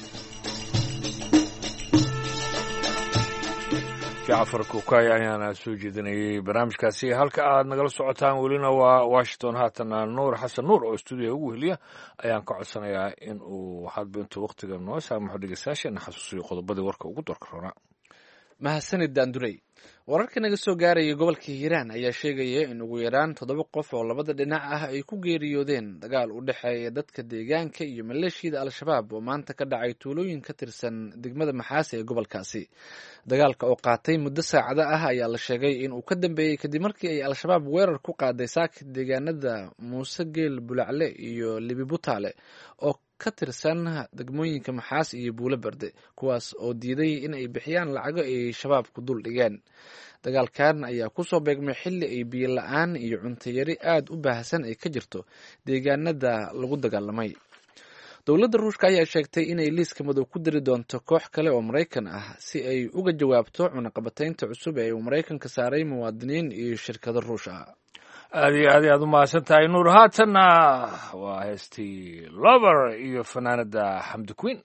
B: jacfar kukay ayaana soo jeedinayay barnaamijkaasi. halka aad nagala socotaan welina waa washington. haatana nuur xasan nuur oo stuudiga ugu heliya ayaan ka codsanayaa in uu hadba intuu wakhtiga noo saamaxo dhegeystayaasheena xasuusiyo qodobadii warka ugu doorka roonaa.
A: mahadsanid daandurey. wararka naga soo gaaraya gobolka hiiraan ayaa sheegaya in ugu yaraan toddoba qof oo labada dhinac ah ay ku geeriyoodeen dagaal u dhexeeya dadka deegaanka iyo maleeshiyada al-shabaab oo maanta ka dhacay tuulooyin ka tirsan degmada maxaas ee gobolkaasi. dagaalka oo qaatay muddo saacada ah ayaa la sheegay in uu ka dambeeyey kadib markii ay al-shabaab weerar ku qaaday saaka deegaanada muuse geel bulacle iyo libi butaale oo ka tirsan degmooyinka maxaas iyo buulo berde, kuwaas oo diiday in ay bixiyaan lacago ay shabaabku dul dhigeen. dagaalkan ayaa kusoo beegmay xilli ay biyo la-aan iyo cuntayari aada u baahsan ay ka jirto deegaanada lagu dagaalamay. dowladda ruushka ayaa sheegtay inay liiska madow ku diri doonto koox kale oo maraykan ah si ay uga jawaabto cunaqabataynta cusub ee uu maraykanka saaray muwaadiniin iyo shirkado ruush ah.
B: aad iyo aad aad u mahadsan tahay nuur. haatanna waa heestii lover iyo fanaanada xamdi queen.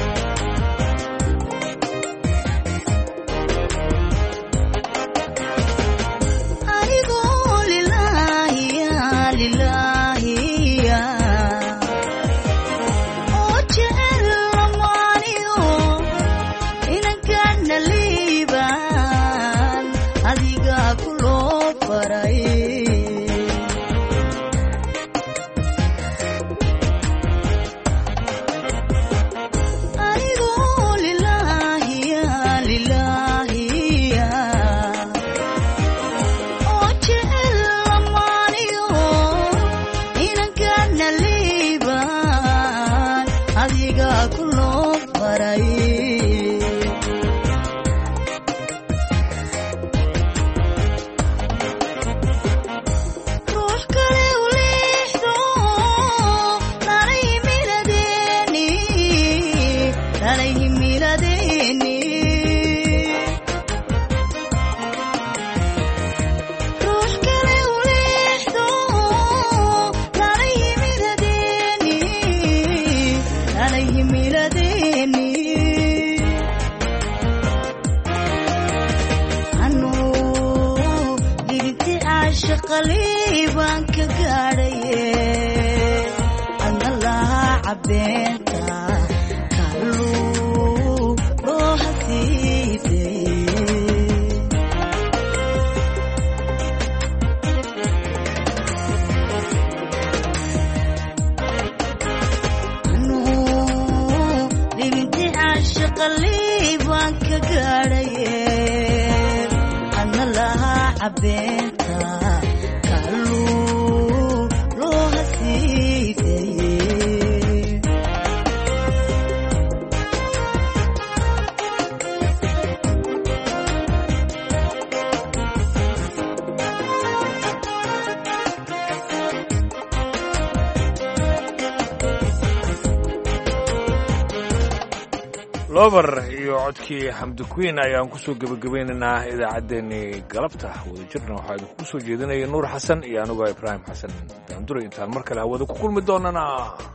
B: lover iyo codkii xamdi queen ayaan kusoo gebagabaynaynaa idaacaddeenii galabta wadajirna waxaa idinku soo jeedinaya nuur xasan iyo anuga ibraahim xasan daanduray. intaan mar kale hawada ku kulmi doonana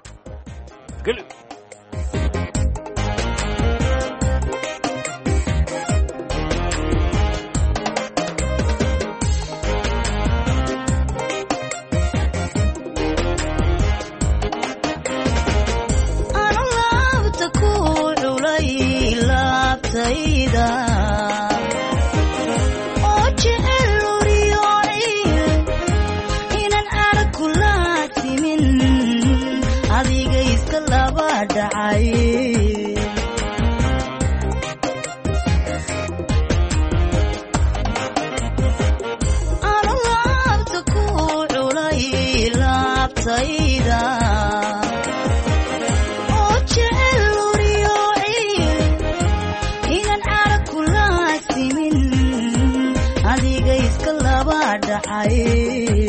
B: geli
N: adiga iska laba dhacay